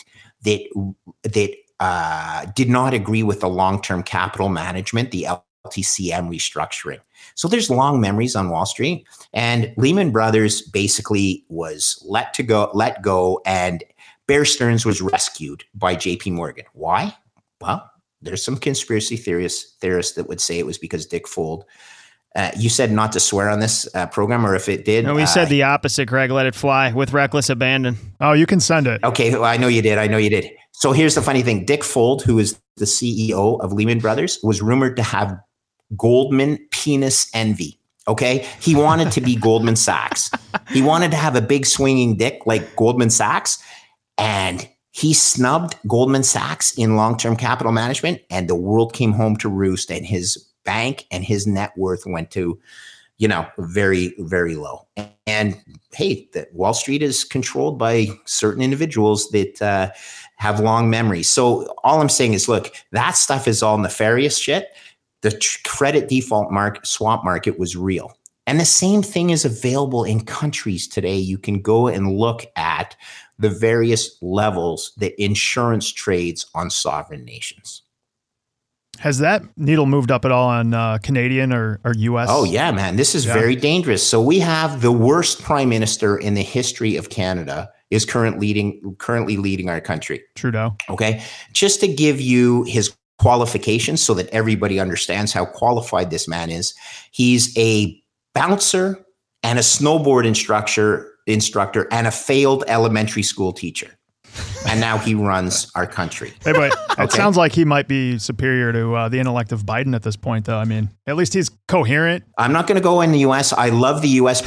that did not agree with the long-term capital management, the LTCM restructuring. So there's long memories on Wall Street, and Lehman Brothers basically was let go, and Bear Stearns was rescued by JP Morgan. Why? Well, there's some conspiracy theorists that would say it was because Dick Fuld. You said not to swear on this program, or if it did. No, we said the opposite, Greg. Let it fly with reckless abandon. Oh, you can send it. Okay, well, I know you did. So here's the funny thing. Dick Fuld, who is the CEO of Lehman Brothers, was rumored to have Goldman penis envy. Okay. He wanted to be Goldman Sachs. He wanted to have a big swinging dick like Goldman Sachs. And he snubbed Goldman Sachs in long-term capital management, and the world came home to roost, and his bank and his net worth went to, very, very low. And hey, Wall Street is controlled by certain individuals that have long memories. So all I'm saying is, look, that stuff is all nefarious shit. The credit default swap market was real. And the same thing is available in countries today. You can go and look at the various levels that insurance trades on sovereign nations. Has that needle moved up at all on Canadian or U.S.? Oh, yeah, man. This is very dangerous. So we have the worst prime minister in the history of Canada is currently leading our country? Trudeau. Okay. Just to give you his qualifications so that everybody understands how qualified this man is. He's a bouncer and a snowboard instructor and a failed elementary school teacher. And now he runs our country. Hey, but it sounds like he might be superior to the intellect of Biden at this point, though. I mean, at least he's coherent. I'm not going to go in the U.S. I love the U.S.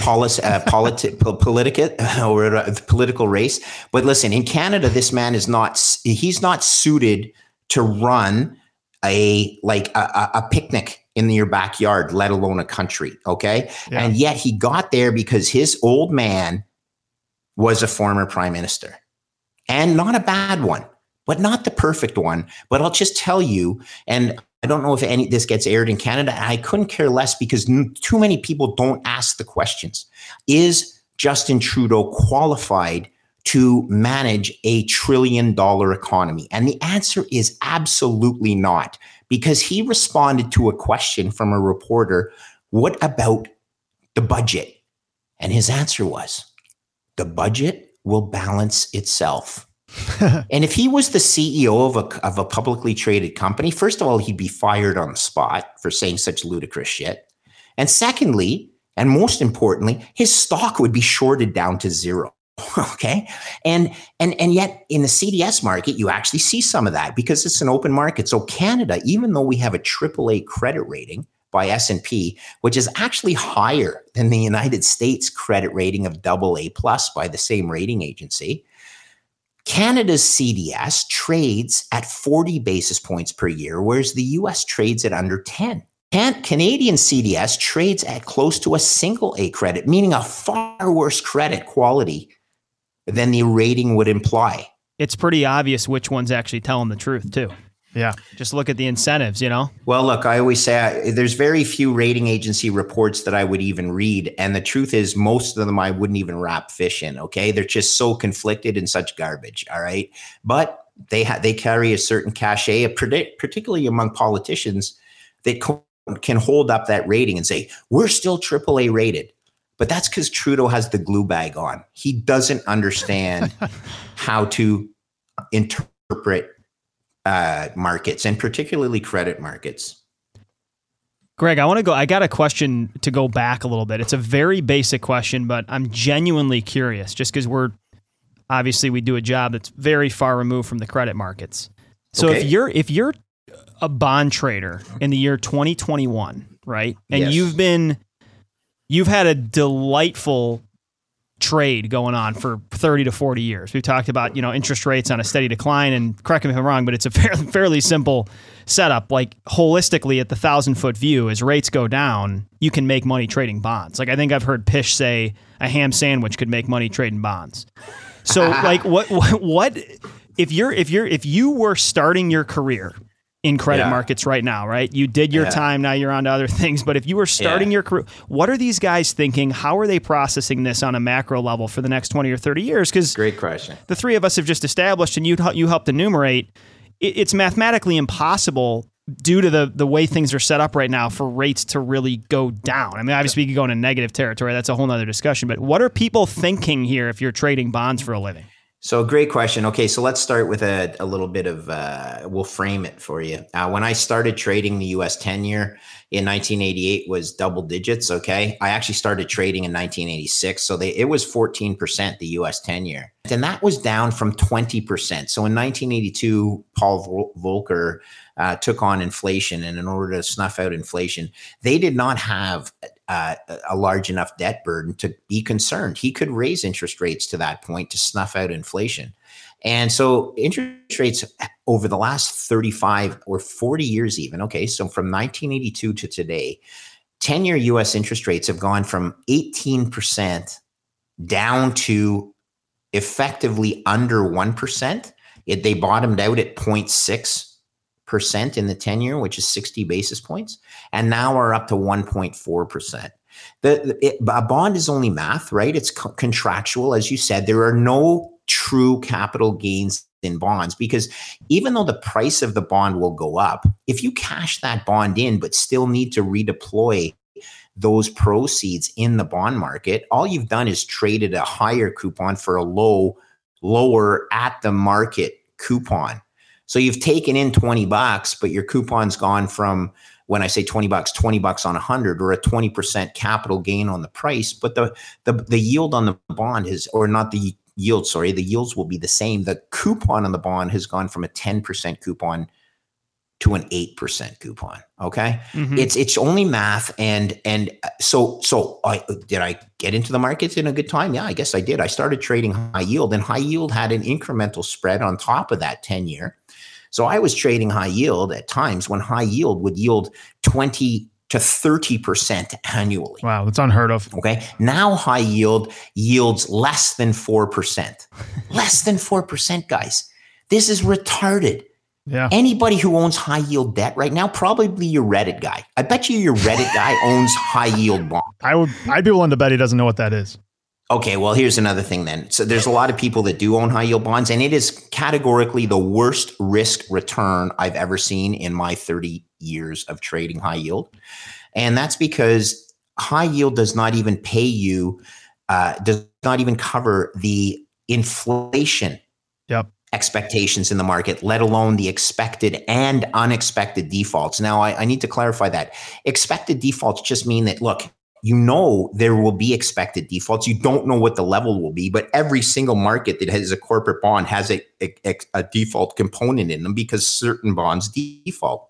political race. But listen, in Canada, this man he's not suited to run a picnic in your backyard, let alone a country. Okay. Yeah. And yet he got there because his old man was a former prime minister. And not a bad one, but not the perfect one. But I'll just tell you, and I don't know if this gets aired in Canada. I couldn't care less because too many people don't ask the questions. Is Justin Trudeau qualified to manage $1 trillion economy? And the answer is absolutely not, because he responded to a question from a reporter, what about the budget? And his answer was, the budget will balance itself. And if he was the CEO of a publicly traded company, first of all, he'd be fired on the spot for saying such ludicrous shit. And secondly, and most importantly, his stock would be shorted down to zero. Okay. And yet in the CDS market, you actually see some of that because it's an open market. So Canada, even though we have a AAA credit rating by S&P, which is actually higher than the United States credit rating of AA+ by the same rating agency, Canada's CDS trades at 40 basis points per year, whereas the US trades at under 10. Canadian CDS trades at close to a single A credit, meaning a far worse credit quality than the rating would imply. It's pretty obvious which one's actually telling the truth, too. Yeah. Just look at the incentives, you know? Well, look, I always say there's very few rating agency reports that I would even read. And the truth is most of them I wouldn't even wrap fish in. Okay. They're just so conflicted and such garbage. All right. But they carry a certain cachet, particularly among politicians that can hold up that rating and say, we're still AAA rated. But that's because Trudeau has the glue bag on. He doesn't understand how to interpret markets, and particularly credit markets. Greg, I got a question to go back a little bit. It's a very basic question, but I'm genuinely curious just because we do a job that's very far removed from the credit markets. So if you're a bond trader in the year 2021, right? And yes. you've had a delightful trade going on for 30 to 40 years. We've talked about, interest rates on a steady decline, and correct me if I'm wrong, but it's a fairly simple setup. Like holistically at the 1,000-foot view, as rates go down, you can make money trading bonds. Like I think I've heard Pish say a ham sandwich could make money trading bonds. So like what if you were starting your career in credit markets right now, right? You did your time, now you're on to other things. But if you were starting your career, what are these guys thinking? How are they processing this on a macro level for the next 20 or 30 years? Because great question. The three of us have just established, and you helped enumerate, it's mathematically impossible due to the way things are set up right now for rates to really go down. I mean, obviously we could go into negative territory. That's a whole nother discussion. But what are people thinking here if you're trading bonds for a living? So great question. Okay, so let's start with a little bit of, we'll frame it for you. When I started trading the US 10-year in 1988 was double digits, okay? I actually started trading in 1986, so it was 14%, the US 10-year. And that was down from 20%. So in 1982, Paul Volcker took on inflation, and in order to snuff out inflation, they did not have a large enough debt burden to be concerned. He could raise interest rates to that point to snuff out inflation. And so interest rates over the last 35 or 40 years even, okay, so from 1982 to today, 10-year US interest rates have gone from 18% down to effectively under 1%. They bottomed out at 0.6% in the 10-year, which is 60 basis points, and now are up to 1.4%. A bond is only math, right? It's contractual. As you said, there are no true capital gains in bonds because even though the price of the bond will go up, if you cash that bond in but still need to redeploy those proceeds in the bond market, all you've done is traded a higher coupon for a low lower at the market coupon. So you've taken in $20, but your coupon's gone from, when I say $20, $20 on 100, or a 20% capital gain on the price. But the yield on the bond is, or not the yield, sorry, the yields will be the same. The coupon on the bond has gone from a 10% coupon to an 8% coupon. Okay. Mm-hmm. It's only math. And so did I get into the markets in a good time? Yeah, I guess I did. I started trading high yield, and high yield had an incremental spread on top of that 10-year. So I was trading high yield at times when high yield would yield 20 to 30% annually. Wow, that's unheard of. Okay. Now high yield yields less than 4%. Less than 4%, guys. This is retarded. Yeah. Anybody who owns high yield debt right now, probably your Reddit guy. I bet you your Reddit guy owns high yield bond. I'd be willing to bet he doesn't know what that is. Okay, well, here's another thing then. So there's a lot of people that do own high yield bonds, and it is categorically the worst risk return I've ever seen in my 30 years of trading high yield. And that's because high yield does not even pay you, does not even cover the inflation expectations in the market, let alone the expected and unexpected defaults. Now, I need to clarify that. Expected defaults just mean that, look, you know there will be expected defaults. You don't know what the level will be, but every single market that has a corporate bond has a default component in them because certain bonds default.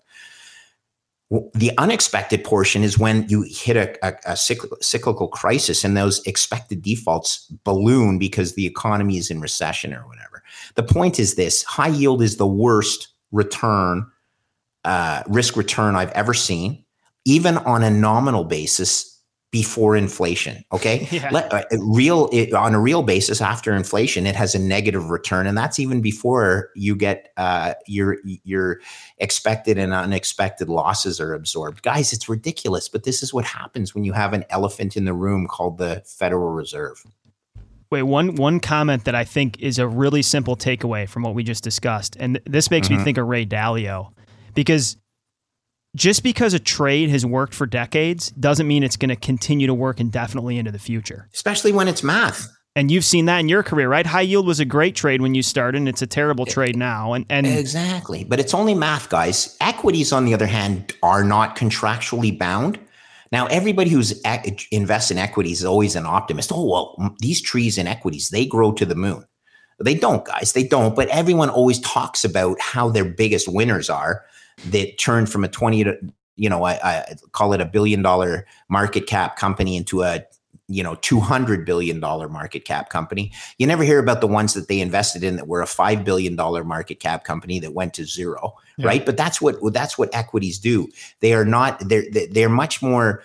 The unexpected portion is when you hit a cyclical crisis and those expected defaults balloon because the economy is in recession or whatever. The point is this: high yield is the worst return, risk return I've ever seen, even on a nominal basis before inflation. Okay. Yeah. On a real basis after inflation, it has a negative return. And that's even before you get your expected and unexpected losses are absorbed. Guys, it's ridiculous, but this is what happens when you have an elephant in the room called the Federal Reserve. Wait, one comment that I think is a really simple takeaway from what we just discussed. And this makes me think of Ray Dalio, because just because a trade has worked for decades doesn't mean it's going to continue to work indefinitely into the future. Especially when it's math. And you've seen that in your career, right? High yield was a great trade when you started, and it's a terrible trade now. And exactly. But it's only math, guys. Equities, on the other hand, are not contractually bound. Now, everybody who's invests in equities is always an optimist. Oh, well, these trees in equities, they grow to the moon. They don't, guys. They don't. But everyone always talks about how their biggest winners are that turned from a 20 to, I call it $1 billion market cap company into a, $200 billion market cap company. You never hear about the ones that they invested in that were a $5 billion market cap company that went to zero, right? But that's what equities do. They are not, they're much more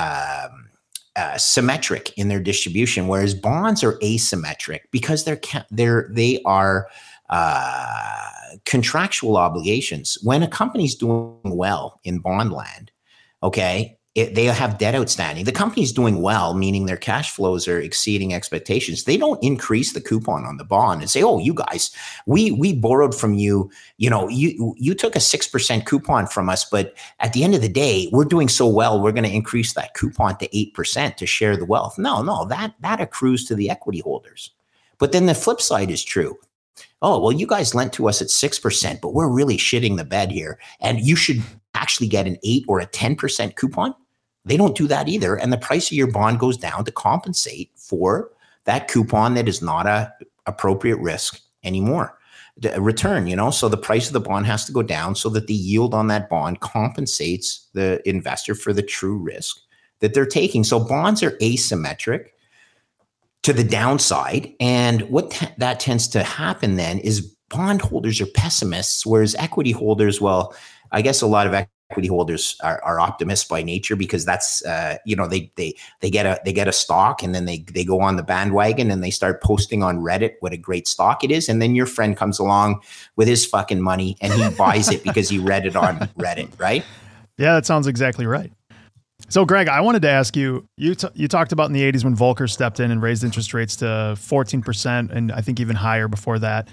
symmetric in their distribution, whereas bonds are asymmetric because they are contractual obligations. When a company's doing well in bond land, okay, they have debt outstanding. The company's doing well, meaning their cash flows are exceeding expectations. They don't increase the coupon on the bond and say, "Oh, you guys, we borrowed from you. You took a 6% coupon from us, but at the end of the day, we're doing so well, we're going to increase that coupon to 8% to share the wealth." No, that accrues to the equity holders. But then the flip side is true. Oh, well, you guys lent to us at 6%, but we're really shitting the bed here, and you should actually get an 8 or a 10% coupon. They don't do that either. And the price of your bond goes down to compensate for that coupon that is not a appropriate risk anymore. The return, so the price of the bond has to go down so that the yield on that bond compensates the investor for the true risk that they're taking. So bonds are asymmetric to the downside. And what that tends to happen then is bondholders are pessimists, whereas equity holders, well, I guess a lot of equity holders are optimists by nature because that's, they get a stock and then they go on the bandwagon and they start posting on Reddit what a great stock it is. And then your friend comes along with his fucking money and he buys it because he read it on Reddit, right? Yeah, that sounds exactly right. So, Greg, I wanted to ask you, you talked about in the 80s when Volcker stepped in and raised interest rates to 14% and I think even higher before that.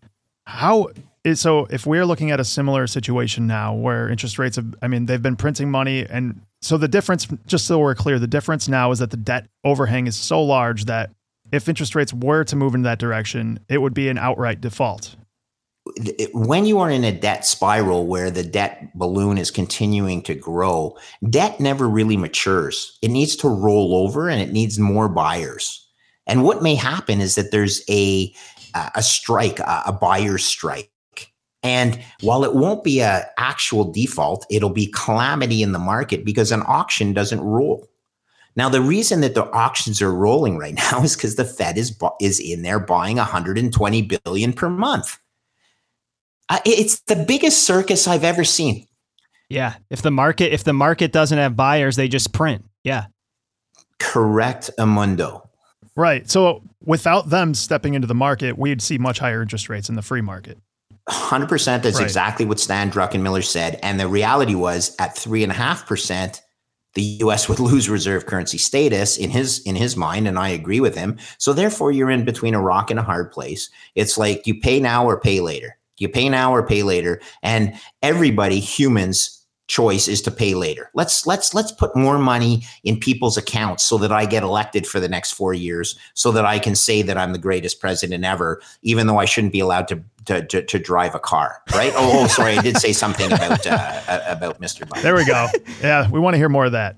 So if we're looking at a similar situation now where interest rates they've been printing money. And so the difference, just so we're clear, the difference now is that the debt overhang is so large that if interest rates were to move in that direction, it would be an outright default. When you are in a debt spiral where the debt balloon is continuing to grow, debt never really matures. It needs to roll over and it needs more buyers. And what may happen is that there's a strike, a buyer's strike. And while it won't be an actual default, it'll be calamity in the market because an auction doesn't roll. Now, the reason that the auctions are rolling right now is because the Fed is in there buying 120 billion per month. It's the biggest circus I've ever seen. Yeah. If the market doesn't have buyers, they just print. Yeah. Correct, Amundo. Right. So without them stepping into the market, we'd see much higher interest rates in the free market. 100%. That's right. Exactly what Stan Druckenmiller said. And the reality was at 3.5%, the U.S. would lose reserve currency status in his mind. And I agree with him. So therefore, you're in between a rock and a hard place. It's like you pay now or pay later. You pay now or pay later. And everybody, humans, choice is to pay later. Let's put more money in people's accounts so that I get elected for the next 4 years, so that I can say that I'm the greatest president ever, even though I shouldn't be allowed to drive a car, right? Oh, sorry, I did say something about Mr. Biden. There we go. Yeah, we want to hear more of that.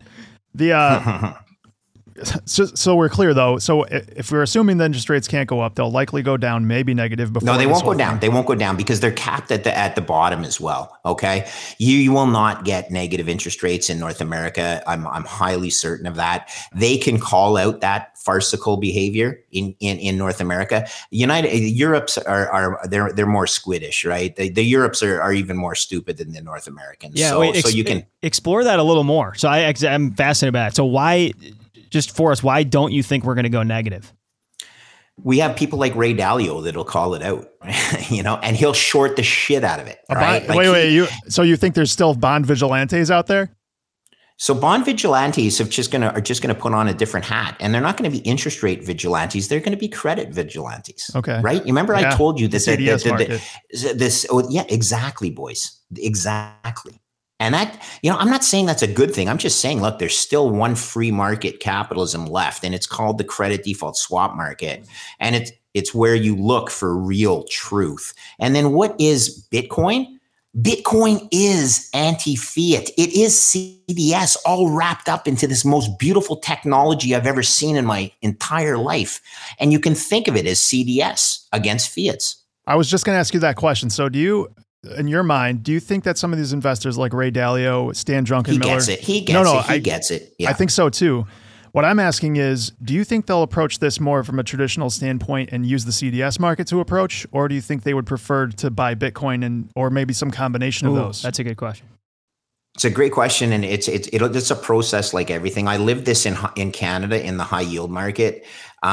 So we're clear though. So if we're assuming the interest rates can't go up, they'll likely go down, maybe negative. Before no, they won't go down. They won't go down because they're capped at the bottom as well. Okay, you will not get negative interest rates in North America. I'm highly certain of that. They can call out that farcical behavior in North America. Europe's they're more squiddish, right? The Europes are even more stupid than the North Americans. Yeah, so you can explore that a little more. So I'm fascinated by that. So why? Just for us, why don't you think we're going to go negative? We have people like Ray Dalio that'll call it out, and he'll short the shit out of it. Right? So you think there's still bond vigilantes out there? So bond vigilantes are just going to put on a different hat, and they're not going to be interest rate vigilantes. They're going to be credit vigilantes. Okay. Right. You remember I told you that exactly, boys. Exactly. And that, I'm not saying that's a good thing. I'm just saying, look, there's still one free market capitalism left, and it's called the credit default swap market. And it's where you look for real truth. And then what is Bitcoin? Bitcoin is anti-fiat. It is CDS all wrapped up into this most beautiful technology I've ever seen in my entire life. And you can think of it as CDS against fiats. I was just going to ask you that question. So in your mind, do you think that some of these investors like Ray Dalio, Stan Druckenmiller... He gets it. Yeah. I think so too. What I'm asking is, do you think they'll approach this more from a traditional standpoint and use the CDS market to approach? Or do you think they would prefer to buy Bitcoin or maybe some combination of those? That's a good question. It's a great question. And it's a process like everything. I lived this in Canada in the high yield market.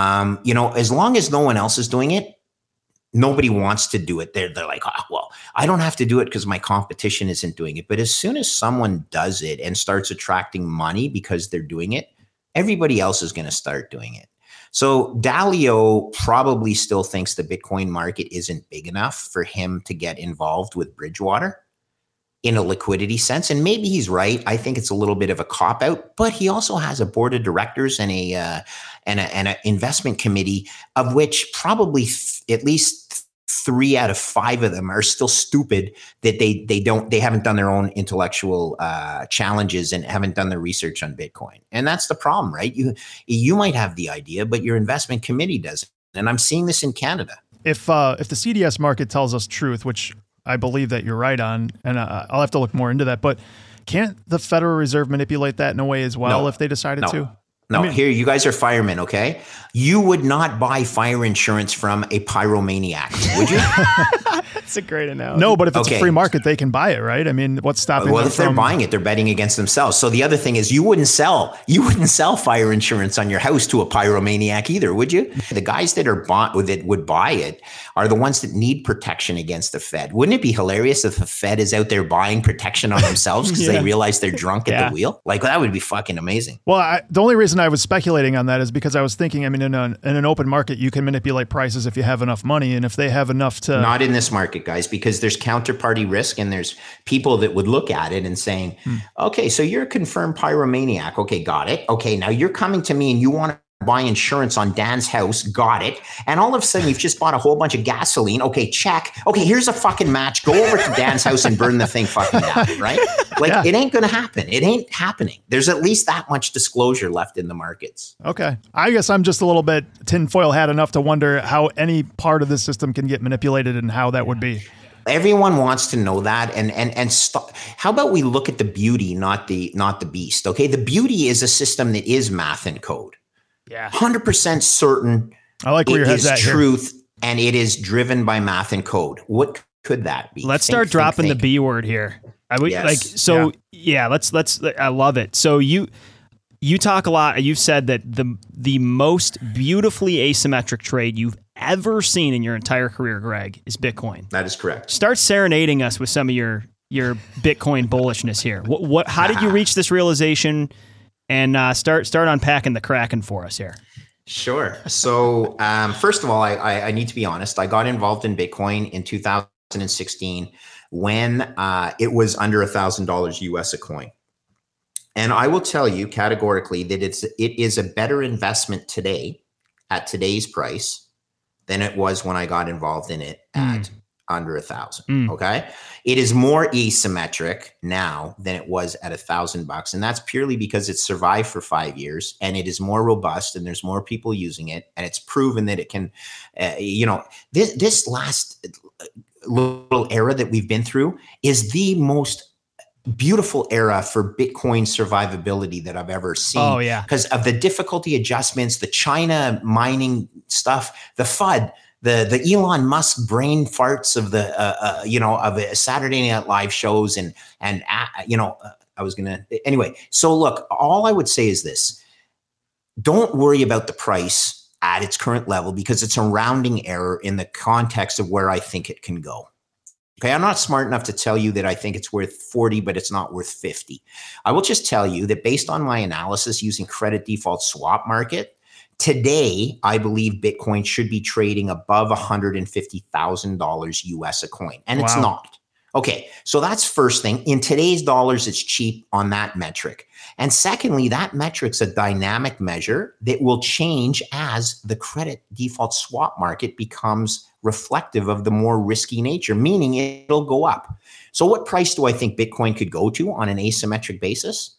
As long as no one else is doing it, nobody wants to do it. They're like, I don't have to do it because my competition isn't doing it. But as soon as someone does it and starts attracting money because they're doing it, everybody else is going to start doing it. So Dalio probably still thinks the Bitcoin market isn't big enough for him to get involved with Bridgewater in a liquidity sense. And maybe he's right. I think it's a little bit of a cop-out, but he also has a board of directors and an investment committee, of which probably at least 3 out of 5 of them are still stupid that they haven't done their own intellectual challenges and haven't done the research on Bitcoin. And that's the problem, right? You might have the idea, but your investment committee doesn't. And I'm seeing this in Canada. If the CDS market tells us truth, which I believe that you're right on, and I'll have to look more into that, but can't the Federal Reserve manipulate that in a way as well if they decided to? No, here, you guys are firemen, okay? You would not buy fire insurance from a pyromaniac, would you? That's a great analogy. No, but if it's a free market, they can buy it, right? I mean, what's stopping them? Well, if they're buying it, they're betting against themselves. So the other thing is you wouldn't sell fire insurance on your house to a pyromaniac either, would you? The guys that would buy it are the ones that need protection against the Fed. Wouldn't it be hilarious if the Fed is out there buying protection on themselves because they realize they're drunk at the wheel? Like, that would be fucking amazing. Well, the only reason I was speculating on that is because I was thinking, I mean, in an open market, you can manipulate prices if you have enough money, and if they have enough to... Not in this market, guys, because there's counterparty risk, and there's people that would look at it and saying, okay, so you're a confirmed pyromaniac. Okay, got it. Okay, now you're coming to me and you want buy insurance on Dan's house, got it. And all of a sudden, you've just bought a whole bunch of gasoline. Okay, check. Okay, here's a fucking match. Go over to Dan's house and burn the thing fucking down, right? Like, It ain't going to happen. It ain't happening. There's at least that much disclosure left in the markets. Okay. I guess I'm just a little bit tinfoil hat enough to wonder how any part of the system can get manipulated and how that would be. Everyone wants to know that, and stop. How about we look at the beauty, not the beast? Okay, the beauty is a system that is math and code. Yeah, 100% certain. I like where your head's at. Truth, here. And it is driven by math and code. What could that be? Let's start dropping the B word here. Let's. I love it. So you talk a lot. You've said that the most beautifully asymmetric trade you've ever seen in your entire career, Greg, is Bitcoin. That is correct. Start serenading us with some of your Bitcoin bullishness here. How did you reach this realization? And start unpacking the Kraken for us here. Sure. So first of all, I need to be honest. I got involved in Bitcoin in 2016 when it was under $1,000 US a coin. And I will tell you categorically that it is a better investment today at today's price than it was when I got involved in it at under $1,000. Okay. It is more asymmetric now than it was at $1,000. And that's purely because it's survived for 5 years and it is more robust and there's more people using it. And it's proven that it can, this last little era that we've been through is the most beautiful era for Bitcoin survivability that I've ever seen. Oh yeah. Because of the difficulty adjustments, the China mining stuff, the FUD, the Elon Musk brain farts of the of the Saturday Night Live shows anyway. So look, all I would say is this: don't worry about the price at its current level because it's a rounding error in the context of where I think it can go. Okay, I'm not smart enough to tell you that I think it's worth 40, but it's not worth 50. I will just tell you that based on my analysis using credit default swap market, today, I believe Bitcoin should be trading above $150,000 US a coin, and it's not. Okay, so that's first thing. In today's dollars, it's cheap on that metric. And secondly, that metric's a dynamic measure that will change as the credit default swap market becomes reflective of the more risky nature, meaning it'll go up. So what price do I think Bitcoin could go to on an asymmetric basis?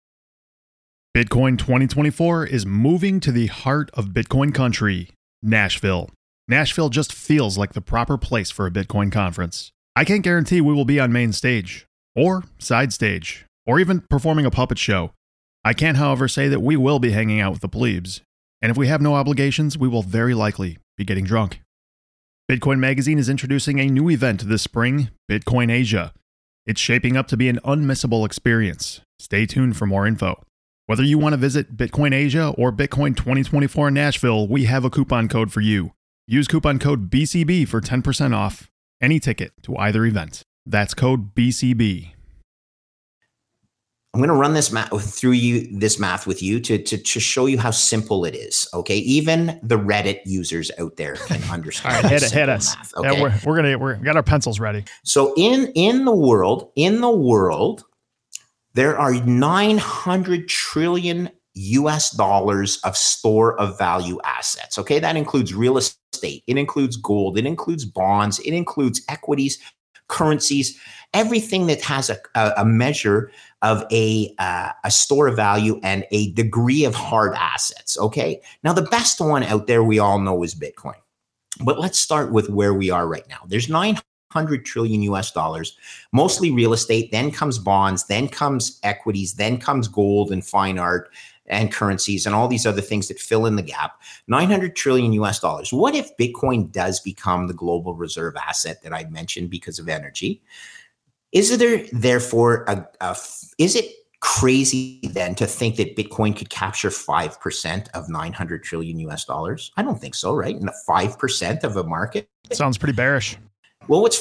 Bitcoin 2024 is moving to the heart of Bitcoin country, Nashville. Nashville just feels like the proper place for a Bitcoin conference. I can't guarantee we will be on main stage, or side stage, or even performing a puppet show. I can, however, say that we will be hanging out with the plebes, and if we have no obligations, we will very likely be getting drunk. Bitcoin Magazine is introducing a new event this spring, Bitcoin Asia. It's shaping up to be an unmissable experience. Stay tuned for more info. Whether you want to visit Bitcoin Asia or Bitcoin 2024 in Nashville, we have a coupon code for you. Use coupon code BCB for 10% off any ticket to either event. That's code BCB. I'm going to run this math with you to show you how simple it is. Okay, even the Reddit users out there can understand. All right, hit us. Math, okay? Yeah, we got our pencils ready. So in the world, there are 900 trillion US dollars of store of value assets. Okay, that includes real estate, it includes gold, it includes bonds, it includes equities, currencies, everything that has a measure of a store of value and a degree of hard assets. Okay, now the best one out there we all know is Bitcoin, but let's start with where we are right now. There's 900 trillion US dollars, mostly real estate, then comes bonds, then comes equities, then comes gold and fine art and currencies and all these other things that fill in the gap. 900 trillion US dollars. What if Bitcoin does become the global reserve asset that I mentioned because of energy? Is it therefore is it crazy then to think that Bitcoin could capture 5% of 900 trillion US dollars? I don't think so, right? And 5% of a market? Sounds pretty bearish. Well, what's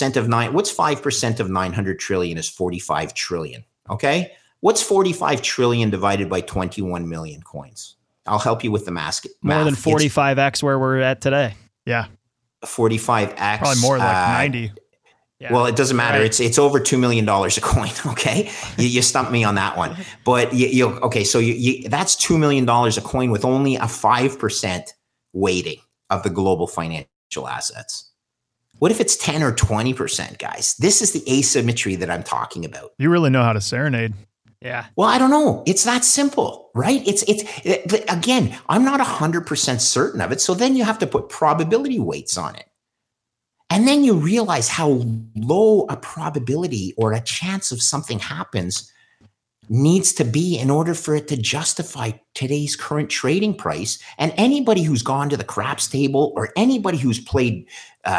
5% of 900 trillion is 45 trillion. Okay. What's 45 trillion divided by 21 million coins? I'll help you with the math. More than 45x where we're at today. Yeah. 45x. Probably more like 90. Yeah. Well, it doesn't matter. Right. It's over $2 million a coin. Okay. You stumped me on that one, but okay. So that's $2 million a coin with only a 5% weighting of the global financial assets. What if it's 10 or 20%, guys? This is the asymmetry that I'm talking about. You really know how to serenade. Yeah. Well, I don't know. It's that simple, right? Again, I'm not 100% certain of it. So then you have to put probability weights on it. And then you realize how low a probability or a chance of something happens needs to be in order for it to justify today's current trading price. And anybody who's gone to the craps table or anybody who's played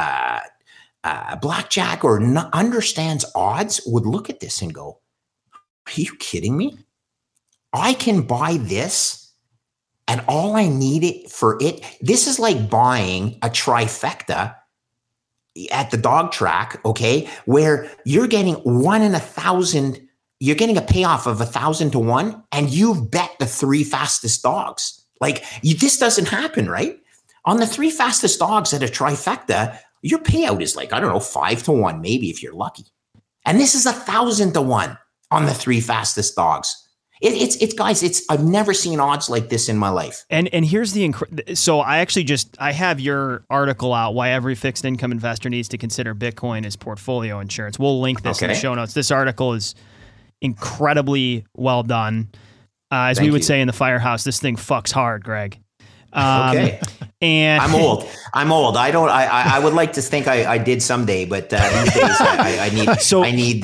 blackjack or understands odds would look at this and go, are you kidding me? I can buy this and all I need it for it. This is like buying a trifecta at the dog track, okay, where you're getting 1 in 1,000, you're getting a payoff of 1,000 to 1, and you've bet the 3 fastest dogs. Like this doesn't happen, right? On the 3 fastest dogs at a trifecta, your payout is like, I don't know, 5 to 1, maybe if you're lucky. And this is 1,000 to 1 on the 3 fastest dogs. It's guys, I've never seen odds like this in my life. And here's so I have your article out, why every fixed income investor needs to consider Bitcoin as portfolio insurance. We'll link this in the show notes. This article is incredibly well done. As we would say in the firehouse, this thing fucks hard, Greg. Okay. And I'm old. I would like to think I did someday, but these days I need.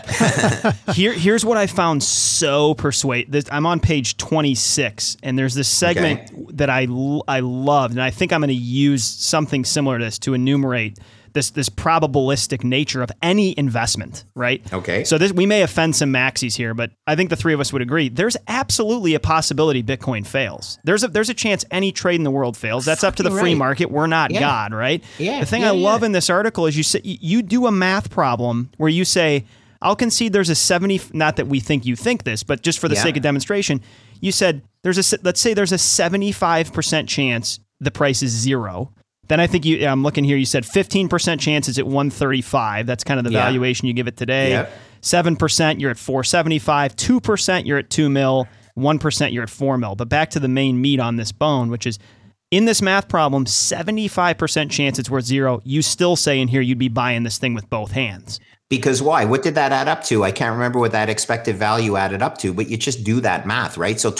Here's what I found so persuasive. I'm on page 26, and there's this segment that I loved, and I think I'm going to use something similar to this to enumerate this probabilistic nature of any investment, right? Okay. So we may offend some maxis here, but I think the three of us would agree. There's absolutely a possibility Bitcoin fails. There's a chance any trade in the world fails. That's up to the free market. We're not God, right? Yeah. The thing I love in this article is you do a math problem where you say, I'll concede there's a 70, not that we think you think this, but just for the sake of demonstration, you said let's say there's a 75% chance the price is zero. Then I think I'm looking here, you said 15% chance is at 135. That's kind of the valuation you give it today. Yep. 7%, you're at 475. 2%, you're at 2 mil. 1%, you're at 4 mil. But back to the main meat on this bone, which is in this math problem, 75% chance it's worth zero. You still say in here you'd be buying this thing with both hands. Because why? What did that add up to? I can't remember what that expected value added up to, but you just do that math, right? So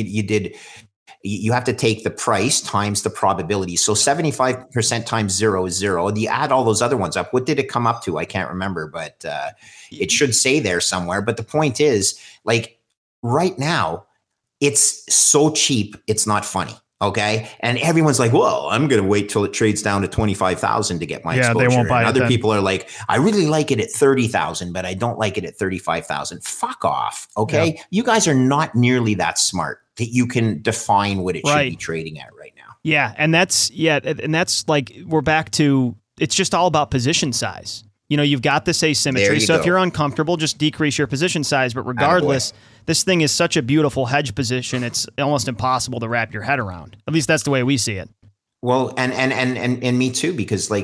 you have to take the price times the probability. So 75% times 0 is 0. You add all those other ones up. What did it come up to? I can't remember, but it should say there somewhere. But the point is, like right now, it's so cheap, it's not funny. Okay. And everyone's like, well, I'm going to wait till it trades down to 25,000 to get my exposure. They won't buy and it other then. people are like, I really like it at 30,000, but I don't like it at 35,000. Fuck off. Okay. Yeah. You guys are not nearly that smart that you can define what it should be trading at right now. Yeah. And that's like, we're back to, it's just all about position size. You know, you've got this asymmetry. So if you're uncomfortable, just decrease your position size. But regardless, this thing is such a beautiful hedge position. It's almost impossible to wrap your head around. At least that's the way we see it. Well, and me too, because like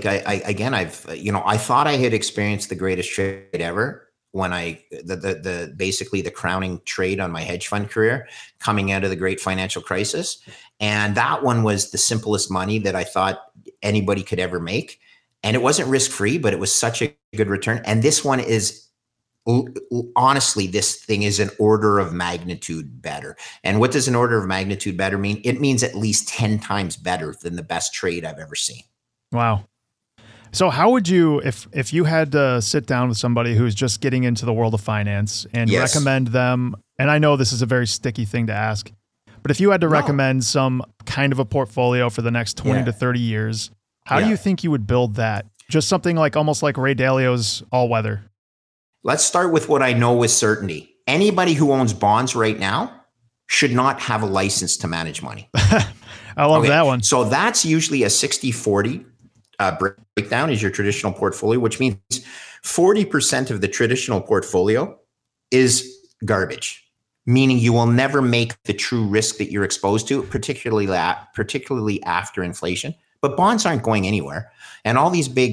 I thought I had experienced the greatest trade ever when basically the crowning trade on my hedge fund career coming out of the great financial crisis. And that one was the simplest money that I thought anybody could ever make. And it wasn't risk-free, but it was such a good return. And this one is, honestly, this thing is an order of magnitude better. And what does an order of magnitude better mean? It means at least 10 times better than the best trade I've ever seen. Wow. So how would you, if you had to sit down with somebody who's just getting into the world of finance and recommend them, and I know this is a very sticky thing to ask, but if you had to recommend some kind of a portfolio for the next 20 to 30 years, how do you think you would build that? Just something like almost like Ray Dalio's All Weather. Let's start with what I know with certainty. Anybody who owns bonds right now should not have a license to manage money. I love that one. So that's usually a 60-40 breakdown is your traditional portfolio, which means 40% of the traditional portfolio is garbage, meaning you will never make the true risk that you're exposed to, particularly after inflation. But bonds aren't going anywhere. And all these big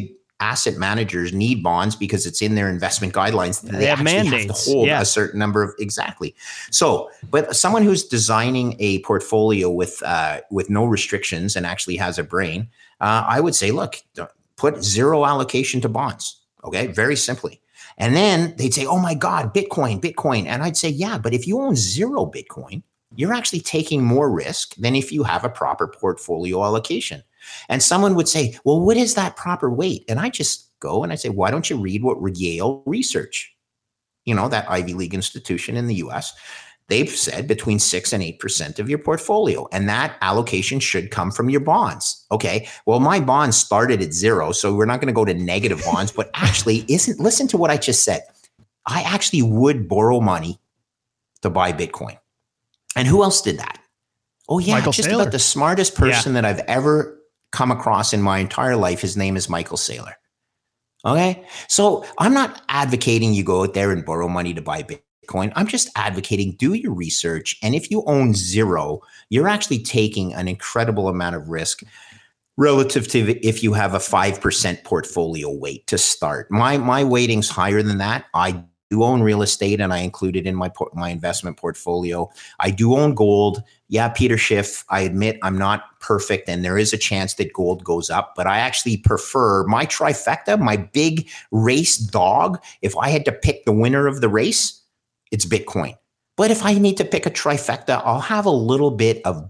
asset managers need bonds because it's in their investment guidelines. They have actually mandates. have to hold a certain number of, exactly. So, but someone who's designing a portfolio with no restrictions and actually has a brain, I would say, look, put zero allocation to bonds. Okay, very simply. And then they'd say, oh my God, Bitcoin. And I'd say, yeah, but if you own zero Bitcoin, you're actually taking more risk than if you have a proper portfolio allocation. And someone would say, well, what is that proper weight? And I just go and I say, why don't you read what Yale Research, that Ivy League institution in the US, they've said between 6 and 8% of your portfolio. And that allocation should come from your bonds. Okay. Well, my bonds started at zero, so we're not going to go to negative bonds, but actually listen to what I just said. I actually would borrow money to buy Bitcoin. And who else did that? Oh yeah, Michael just Saylor. about the smartest person that I've ever come across in my entire life. His name is Michael Saylor. Okay. So I'm not advocating you go out there and borrow money to buy Bitcoin. I'm just advocating do your research. And if you own zero, you're actually taking an incredible amount of risk relative to if you have a 5% portfolio weight to start. My weighting's higher than that. I do own real estate and I include it in my investment portfolio. I do own gold. Yeah, Peter Schiff, I admit I'm not perfect and there is a chance that gold goes up, but I actually prefer my trifecta, my big race dog. If I had to pick the winner of the race, it's Bitcoin. But if I need to pick a trifecta, I'll have a little bit of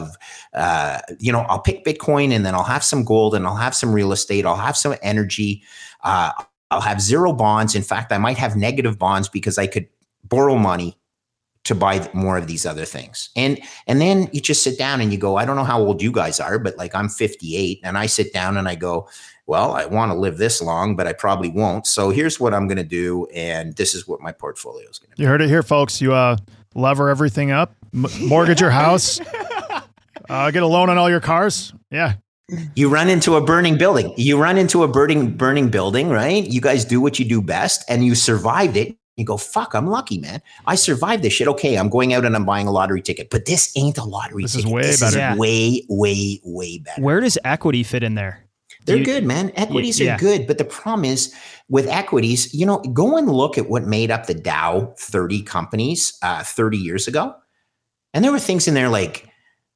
I'll pick Bitcoin and then I'll have some gold and I'll have some real estate. I'll have some energy. I'll have zero bonds. In fact, I might have negative bonds because I could borrow money to buy more of these other things. And then you just sit down and you go, I don't know how old you guys are, but like I'm 58 and I sit down and I go, well, I want to live this long, but I probably won't. So here's what I'm going to do. And this is what my portfolio is going to be. You heard it here, folks. You lever everything up, mortgage your house, get a loan on all your cars. Yeah. You run into a burning building. Burning building, right? You guys do what you do best and you survived it. You go, fuck, I'm lucky, man. I survived this shit. Okay, I'm going out and I'm buying a lottery ticket. But this ain't a lottery ticket. This is way this better. Is way, way, way better. Where does equity fit in there? They're good, man. Equities are good. But the problem is with equities, go and look at what made up the Dow 30 companies 30 years ago. And there were things in there like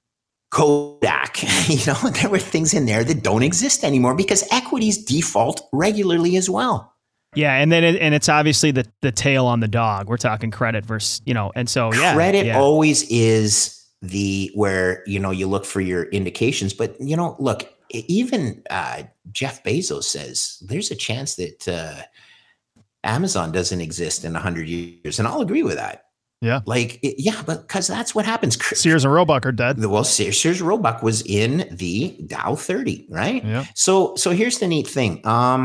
Kodak, there were things in there that don't exist anymore because equities default regularly as well. Yeah, and then it's obviously the tail on the dog. We're talking credit versus, and so credit always is where you look for your indications. But look, even Jeff Bezos says there's a chance that Amazon doesn't exist in 100 years, and I'll agree with that. Yeah. But because that's what happens. Sears and Roebuck are dead. Well, Sears Roebuck was in the Dow 30, right? Yeah. So here's the neat thing.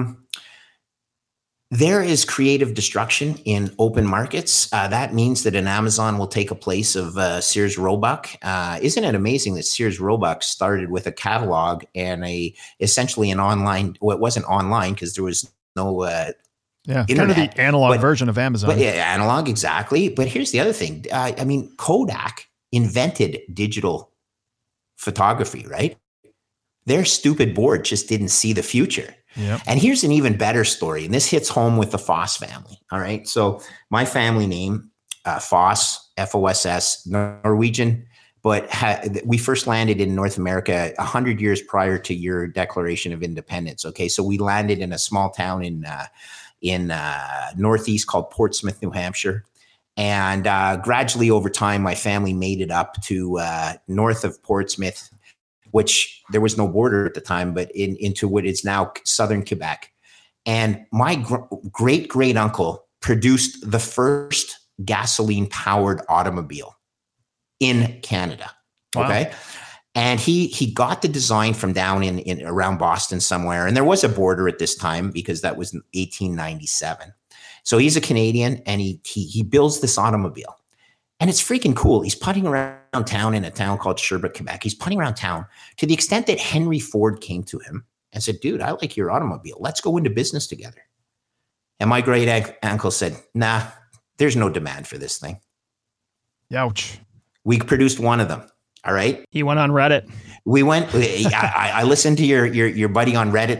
There is creative destruction in open markets. That means that an Amazon will take a place of Sears Roebuck. Isn't it amazing that Sears Roebuck started with a catalog and essentially an online, well, it wasn't online because there was no internet, kind of the analog version of Amazon. But analog, exactly. But here's the other thing. Kodak invented digital photography, right? Their stupid board just didn't see the future. Yep. And here's an even better story. And this hits home with the Foss family. All right. So my family name, Foss, Foss, Norwegian, but we first landed in North America 100 years prior to your Declaration of Independence. Okay. So we landed in a small town in Northeast called Portsmouth, New Hampshire. And gradually over time, my family made it up to north of Portsmouth, which there was no border at the time, but into what is now southern Quebec. And my great uncle produced the first gasoline powered automobile in Canada. Wow. Okay. And he got the design from down in around Boston somewhere. And there was a border at this time because that was 1897. So he's a Canadian and he builds this automobile. And it's freaking cool. He's putting around town in a town called Sherbrooke, Quebec. He's putting around town to the extent that Henry Ford came to him and said, dude, I like your automobile. Let's go into business together. And my great uncle said, nah, there's no demand for this thing. Ouch. We produced one of them. All right. He went on Reddit. We went, I listened to your buddy on Reddit that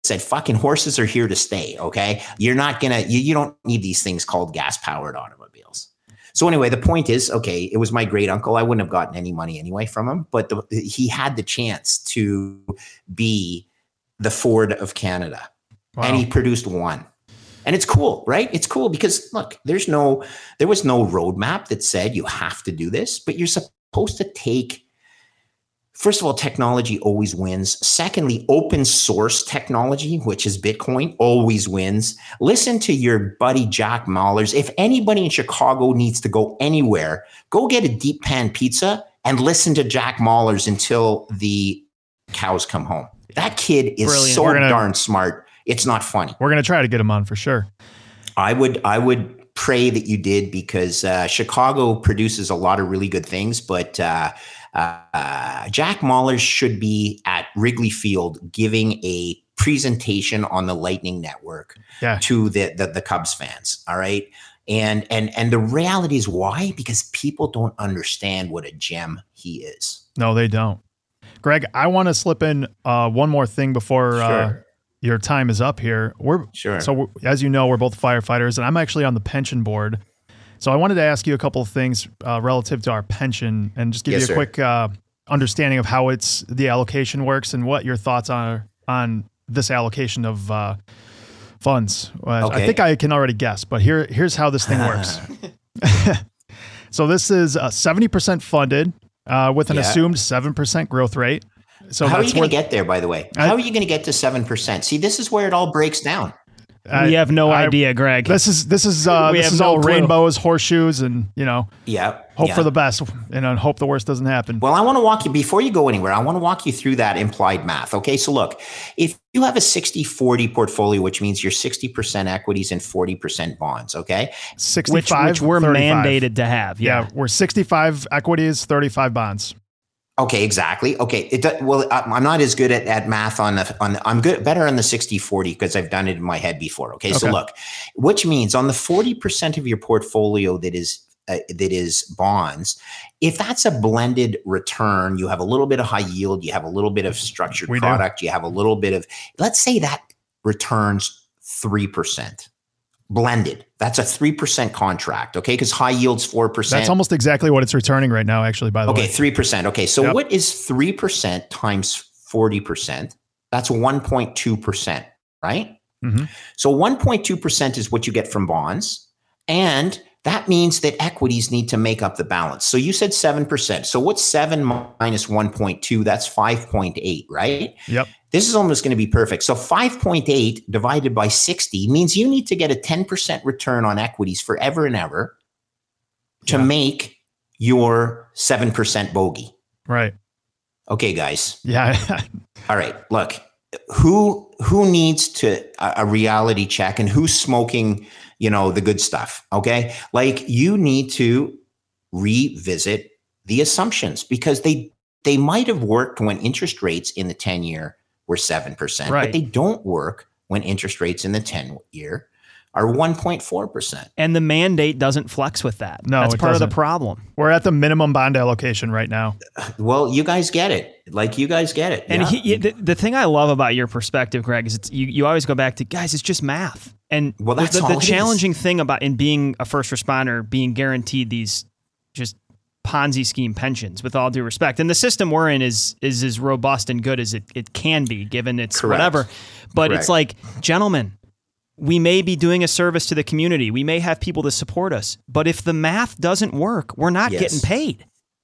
said, fucking horses are here to stay. Okay. You're not going to, you don't need these things called gas powered automobiles. So anyway, the point is, okay, it was my great uncle. I wouldn't have gotten any money anyway from him, but he had the chance to be the Ford of Canada. Wow. And he produced one. And it's cool, right? It's cool because look, there was no roadmap that said you have to do this, but you're supposed to take, first of all, technology always wins. Secondly, open source technology, which is Bitcoin, always wins. Listen to your buddy Jack Mallers. If anybody in Chicago needs to go anywhere, go get a deep pan pizza and listen to Jack Mallers until the cows come home. That kid is brilliant. So darn smart. It's not funny. We're going to try to get him on for sure. I would pray that you did because Chicago produces a lot of really good things, but Jack Mallers should be at Wrigley Field giving a presentation on the Lightning Network to the Cubs fans. All right. And the reality is why? Because people don't understand what a gem he is. No, they don't. Greg, I want to slip in one more thing before your time is up here. So as you know, we're both firefighters, and I'm actually on the pension board. So I wanted to ask you a couple of things relative to our pension, and just give you a quick understanding of how the allocation works and what your thoughts are on this allocation of funds. I think I can already guess, but here's how this thing works. So this is 70% funded with an assumed 7% growth rate. So how are you going to get there, by the way? How are you going to get to 7%? See, this is where it all breaks down. We have no idea, Greg. This is all rainbows, horseshoes, and hope for the best and hope the worst doesn't happen. Well, I want to walk you before you go anywhere. I want to walk you through that implied math. Okay, so look, if you have a 60-40 portfolio, which means you're 60% equities and 40% bonds. Okay, 65, which we're 35. mandated to have. Yeah, we're 65 equities, 35 bonds. Okay, exactly. Okay. I'm not as good at math I'm better on the 60-40 because I've done it in my head before. Okay. So look, which means on the 40% of your portfolio that is bonds, if that's a blended return, you have a little bit of high yield, you have a little bit of structured product, you have a little bit of, let's say that returns 3%. Blended. That's a 3% contract. Okay. Because high yield's 4%. That's almost exactly what it's returning right now, actually, by the way. Okay. 3%. Okay. So what is 3% times 40%? That's 1.2%, right? Mm-hmm. So 1.2% is what you get from bonds. And that means that equities need to make up the balance. So you said 7%. So what's 7 minus 1.2? That's 5.8, right? Yep. This is almost going to be perfect. So 5.8 divided by 60 means you need to get a 10% return on equities forever and ever to make your 7% bogey. Right. Okay, guys. Yeah. All right. Look, who needs a reality check and who's smoking, the good stuff? Okay. Like you need to revisit the assumptions because they might have worked when interest rates in the 10-year were 7%, but they don't work when interest rates in the 10-year are 1.4%. And the mandate doesn't flex with that. No, that's part of the problem. We're at the minimum bond allocation right now. Well, you guys get it. And the thing I love about your perspective, Greg, is you always go back to, guys, it's just math. And that's the challenging thing about in being a first responder, being guaranteed these just Ponzi scheme pensions, with all due respect. And the system we're in is as robust and good as it can be, given its whatever. But it's like, gentlemen, we may be doing a service to the community. We may have people to support us. But if the math doesn't work, we're not getting paid.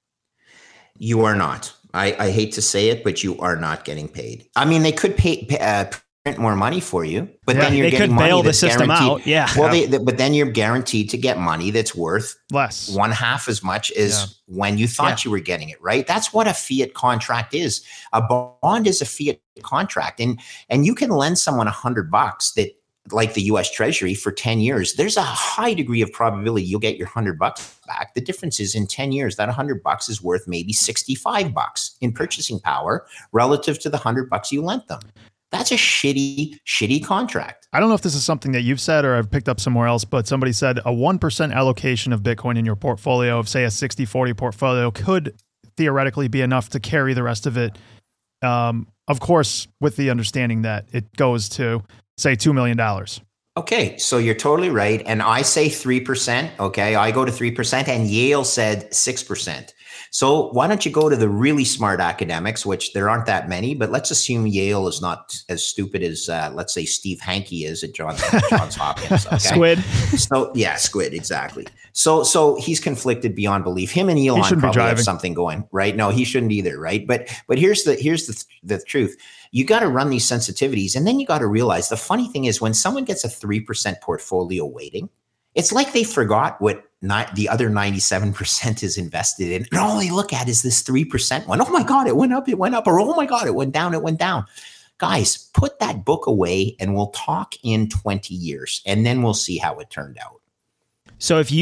You are not. I hate to say it, but you are not getting paid. I mean, they could print more money for you, but then you're getting money that's guaranteed. Out. Yeah. Well, but then you're guaranteed to get money that's worth less, 1/2 as much as when you thought you were getting it, right? That's what a fiat contract is. A bond is a fiat contract, and you can lend someone $100 that, like the U.S. Treasury, for 10 years. There's a high degree of probability you'll get your $100 back. The difference is in 10 years, that $100 is worth maybe $65 in purchasing power relative to the $100 you lent them. That's a shitty contract. I don't know if this is something that you've said or I've picked up somewhere else, but somebody said a 1% allocation of Bitcoin in your portfolio of, say, a 60-40 portfolio could theoretically be enough to carry the rest of it of course, with the understanding that it goes to, say, $2 million. Okay, so you're totally right. And I say 3%. Okay, I go to 3%, and Yale said 6%. So why don't you go to the really smart academics, which there aren't that many, but let's assume Yale is not as stupid as, let's say, Steve Hanke is at Johns Hopkins. Okay? Squid. So yeah, Squid, exactly. So he's conflicted beyond belief. Him and Elon probably have something going, right? No, he shouldn't either, right? But here's the truth. You got to run these sensitivities, and then you got to realize the funny thing is when someone gets a 3% portfolio weighting, it's like they forgot what the other 97% is invested in. And all they look at is this 3% one. Oh my God, it went up. Or oh my God, it went down. Guys, put that book away and we'll talk in 20 years and then we'll see how it turned out. So if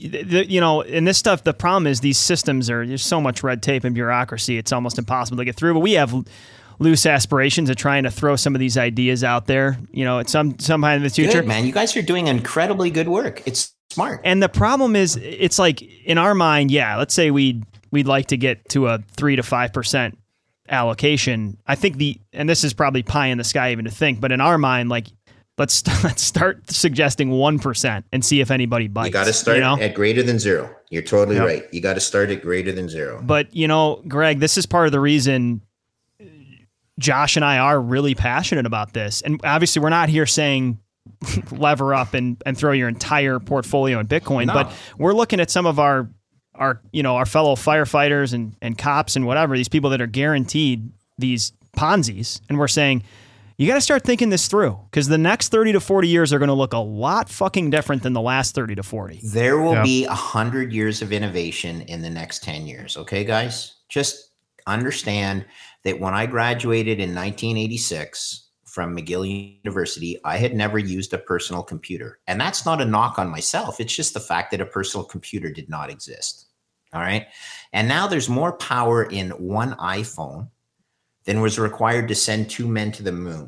in this stuff, the problem is these systems there's so much red tape and bureaucracy, it's almost impossible to get through. But we have loose aspirations of trying to throw some of these ideas out there, at sometime in the future. Good, man. You guys are doing incredibly good work. It's smart. And the problem is, it's like in our mind, let's say we'd like to get to a 3 to 5% allocation. I think and this is probably pie in the sky even to think, but in our mind, like, let's start suggesting 1% and see if anybody bites. You got to start at greater than 0. You're totally right. You got to start at greater than 0. But, Greg, this is part of the reason Josh and I are really passionate about this. And obviously we're not here saying lever up and throw your entire portfolio in Bitcoin, but we're looking at some of our fellow firefighters and cops and whatever, these people that are guaranteed these Ponzi's. And we're saying, you got to start thinking this through, because the next 30 to 40 years are going to look a lot fucking different than the last 30 to 40. There will be 100 years of innovation in the next 10 years. Okay, guys, just understand that when I graduated in 1986 from McGill University, I had never used a personal computer. And that's not a knock on myself. It's just the fact that a personal computer did not exist. All right. And now there's more power in one iPhone than was required to send 2 men to the moon.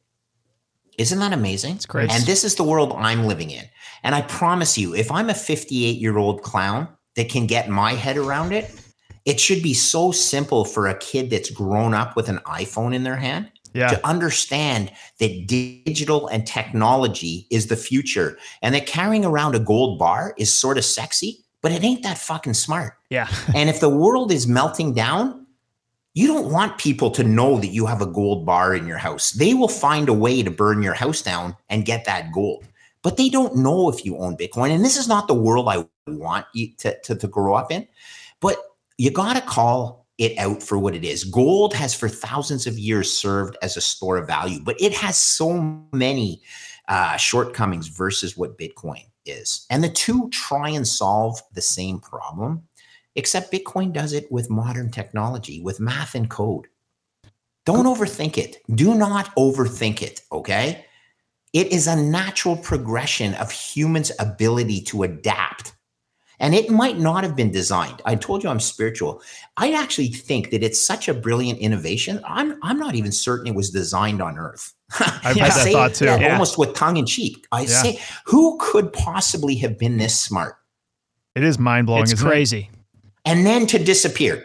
Isn't that amazing? It's crazy. And this is the world I'm living in. And I promise you, if I'm a 58-year-old clown that can get my head around it, it should be so simple for a kid that's grown up with an iPhone in their hand to understand that digital and technology is the future, and that carrying around a gold bar is sort of sexy, but it ain't that fucking smart. Yeah. And if the world is melting down, you don't want people to know that you have a gold bar in your house. They will find a way to burn your house down and get that gold, but they don't know if you own Bitcoin. And this is not the world I want you to grow up in, but you got to call it out for what it is. Gold has for thousands of years served as a store of value, but it has so many shortcomings versus what Bitcoin is. And the two try and solve the same problem, except Bitcoin does it with modern technology, with math and code. Don't overthink it. Do not overthink it, okay? It is a natural progression of humans' ability to adapt. And it might not have been designed. I told you I'm spiritual. I actually think that it's such a brilliant innovation. I'm not even certain it was designed on Earth. I've had that thought too. Almost with tongue in cheek. I say, who could possibly have been this smart? It is mind-blowing. It's crazy. And then to disappear.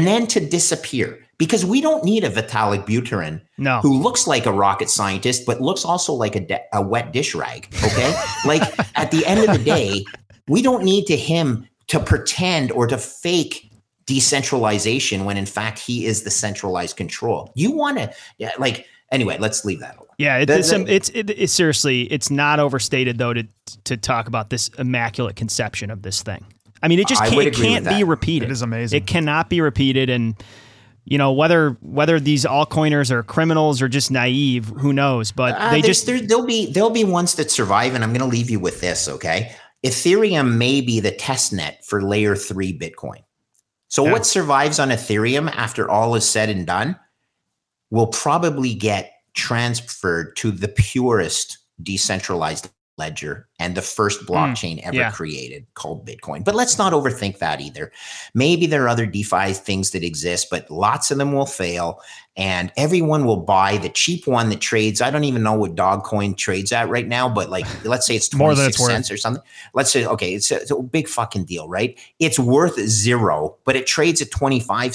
Because we don't need a Vitalik Buterin who looks like a rocket scientist, but looks also like a wet dish rag, okay? Like, at the end of the day, we don't need him to pretend or to fake decentralization when in fact he is the centralized control. You want to, anyway, let's leave that alone. Yeah, it's seriously, it's not overstated though to talk about this immaculate conception of this thing. I mean, it just can't be repeated. It is amazing. It cannot be repeated, and whether these altcoiners are criminals or just naive, who knows? But there'll be ones that survive, and I'm going to leave you with this, okay? Ethereum may be the test net for layer 3 Bitcoin. So what survives on Ethereum after all is said and done will probably get transferred to the purest decentralized ledger and the first blockchain ever created, called Bitcoin. But let's not overthink that either. Maybe there are other DeFi things that exist, but lots of them will fail, and everyone will buy the cheap one that trades. I don't even know what Dogcoin trades at right now, but let's say it's 26 cents or something. Let's say, okay, it's a big fucking deal, right? It's worth 0, but it trades at 25 cents.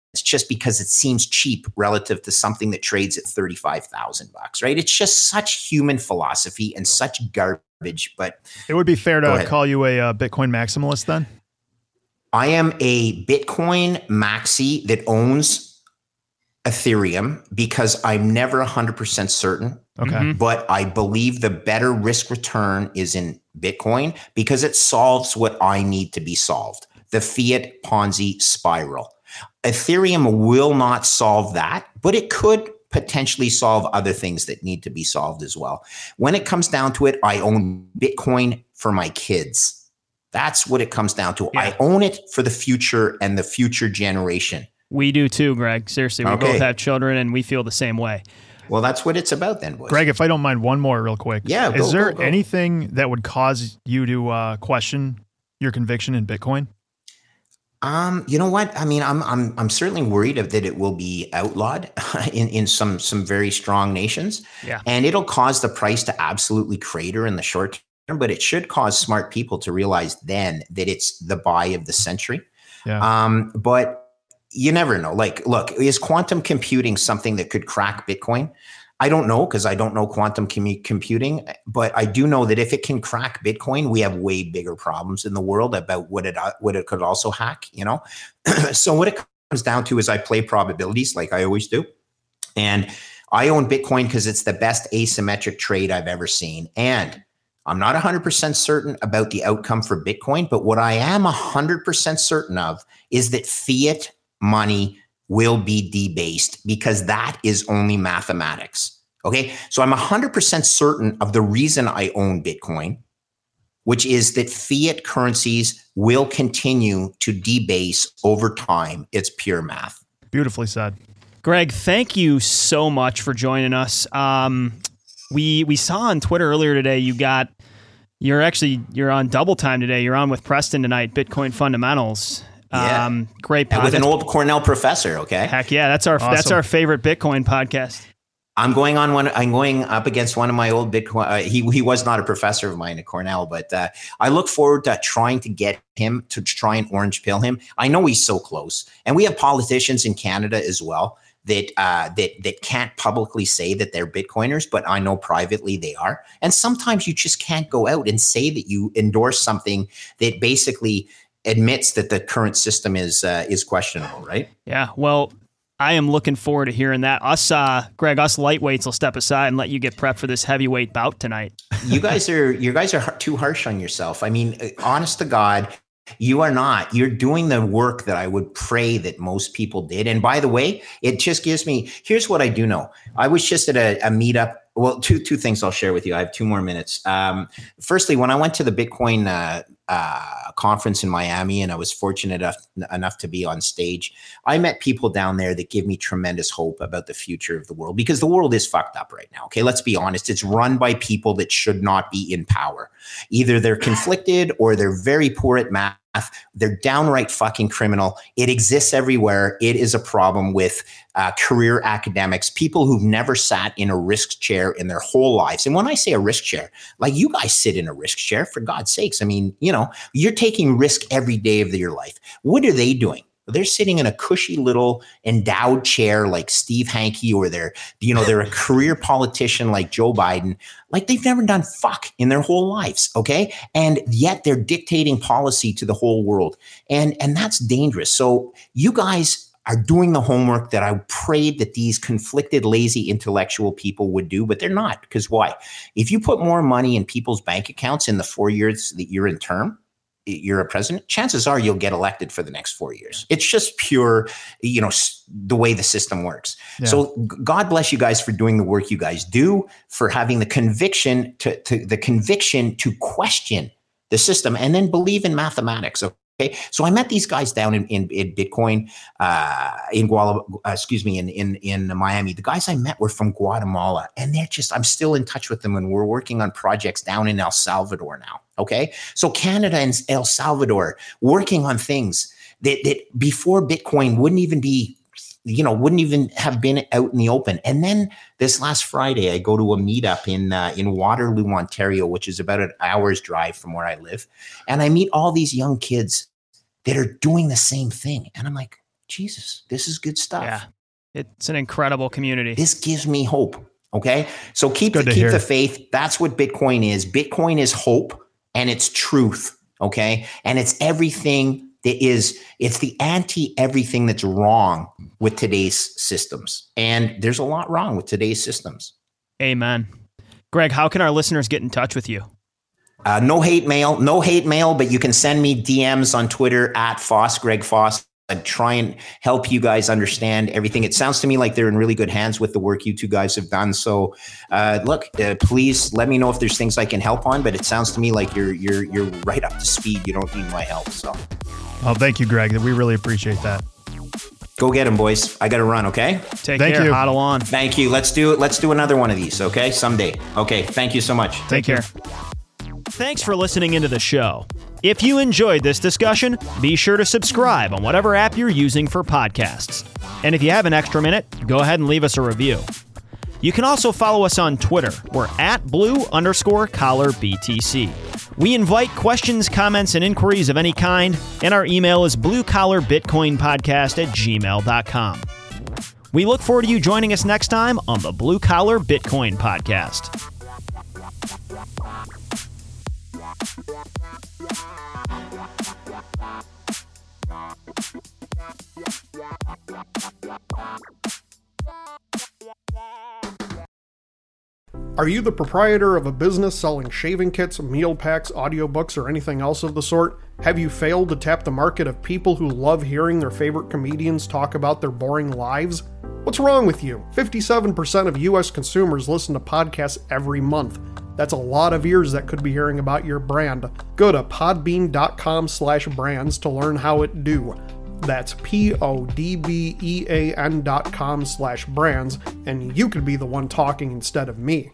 just because it seems cheap relative to something that trades at $35,000, right? It's just such human philosophy and such garbage. But it would be fair to call you a Bitcoin maximalist then? I am a Bitcoin maxi that owns Ethereum because I'm never 100% certain. Okay. But I believe the better risk return is in Bitcoin because it solves what I need to be solved. The fiat Ponzi spiral. Ethereum will not solve that, but it could potentially solve other things that need to be solved as well. When it comes down to it, I own Bitcoin for my kids. That's what it comes down to. Yeah. I own it for the future and the future generation. We do too, Greg. Seriously, we both have children and we feel the same way. Well, that's what it's about then, boys. Greg, if I don't mind, one more real quick. Yeah, Is there anything that would cause you to question your conviction in Bitcoin? You know what? I mean, I'm certainly worried that it will be outlawed in some very strong nations. Yeah. And it'll cause the price to absolutely crater in the short term, but it should cause smart people to realize then that it's the buy of the century. Yeah. But you never know. Like, look, is quantum computing something that could crack Bitcoin? I don't know because I don't know quantum computing, but I do know that if it can crack Bitcoin, we have way bigger problems in the world about what it could also hack, you know? So what it comes down to is I play probabilities like I always do. And I own Bitcoin because it's the best asymmetric trade I've ever seen. And I'm not 100% certain about the outcome for Bitcoin, but what I am 100% certain of is that fiat money will be debased because that is only mathematics. Okay. So I'm 100% certain of the reason I own Bitcoin, which is that fiat currencies will continue to debase over time. It's pure math. Beautifully said. Greg, thank you so much for joining us. We saw on Twitter earlier today, you're on double time today. You're on with Preston tonight, Bitcoin Fundamentals. Yeah. Great podcast. With an old Cornell professor. Okay. Heck yeah. That's our favorite Bitcoin podcast. I'm going up against one of my old Bitcoin. He was not a professor of mine at Cornell, but I look forward to trying to get him to try and orange pill him. I know he's so close, and we have politicians in Canada as well that can't publicly say that they're Bitcoiners, but I know privately they are. And sometimes you just can't go out and say that you endorse something that basically admits that the current system is questionable, right? Yeah. Well, I am looking forward to hearing that. Greg, us lightweights will step aside and let you get prepped for this heavyweight bout tonight. You guys are too harsh on yourself. I mean, honest to God, you are not. You're doing the work that I would pray that most people did. And by the way, it just gives me, here's what I do know. I was just at a meetup. Well, two things I'll share with you. I have 2 more minutes. Firstly, when I went to the Bitcoin conference in Miami, and I was fortunate enough to be on stage, I met people down there that give me tremendous hope about the future of the world, because the world is fucked up right now. Okay, let's be honest. It's run by people that should not be in power. Either they're conflicted or they're very poor at math. They're downright fucking criminal. It exists everywhere. It is a problem with career academics, people who've never sat in a risk chair in their whole lives. And when I say a risk chair, like you guys sit in a risk chair, for God's sakes. I mean, you know, you're taking risk every day of your life. What are they doing? They're sitting in a cushy little endowed chair like Steve Hanke, or they're a career politician like Joe Biden. Like they've never done fuck in their whole lives. Okay. And yet they're dictating policy to the whole world. And that's dangerous. So you guys are doing the homework that I prayed that these conflicted, lazy intellectual people would do, but they're not. Because why? If you put more money in people's bank accounts in the 4 years that you're in term, you're a president, chances are you'll get elected for the next 4 years. It's just pure, the way the system works. Yeah. So God bless you guys for doing the work you guys do, for having the conviction to question the system and then believe in mathematics. Okay. So I met these guys down in Bitcoin, in Miami. The guys I met were from Guatemala, and I'm still in touch with them, and we're working on projects down in El Salvador now. Okay. So Canada and El Salvador working on things that before Bitcoin wouldn't even have been out in the open. And then this last Friday, I go to a meetup in Waterloo, Ontario, which is about an hour's drive from where I live. And I meet all these young kids that are doing the same thing. And I'm like, Jesus, this is good stuff. Yeah. It's an incredible community. This gives me hope. Okay. So keep the faith. That's what Bitcoin is. Bitcoin is hope and it's truth. Okay. And it's everything it's the everything that's wrong with today's systems. And there's a lot wrong with today's systems. Amen. Greg, how can our listeners get in touch with you? No hate mail, but you can send me DMs on Twitter at Greg Foss. I try and help you guys understand everything. It sounds to me like they're in really good hands with the work you two guys have done. So, please let me know if there's things I can help on. But it sounds to me like you're right up to speed. You don't need my help. So, thank you, Greg. We really appreciate that. Go get him, boys. I got to run. Okay. Thank care. You. Huddle on. Thank you. Let's do another one of these. Okay, someday. Okay. Thank you so much. Take care. Thanks for listening into the show. If you enjoyed this discussion, be sure to subscribe on whatever app you're using for podcasts. And if you have an extra minute, go ahead and leave us a review. You can also follow us on Twitter. We're at blue_collar BTC. We invite questions, comments, and inquiries of any kind, and our email is bluecollarbitcoinpodcast@gmail.com. We look forward to you joining us next time on the Blue Collar Bitcoin Podcast. Are you the proprietor of a business selling shaving kits, meal packs, audiobooks, or anything else of the sort? Have you failed to tap the market of people who love hearing their favorite comedians talk about their boring lives? What's wrong with you? 57% of US consumers listen to podcasts every month. That's a lot of ears that could be hearing about your brand. Go to podbean.com/brands to learn how it do. That's podbean.com/brands, and you could be the one talking instead of me.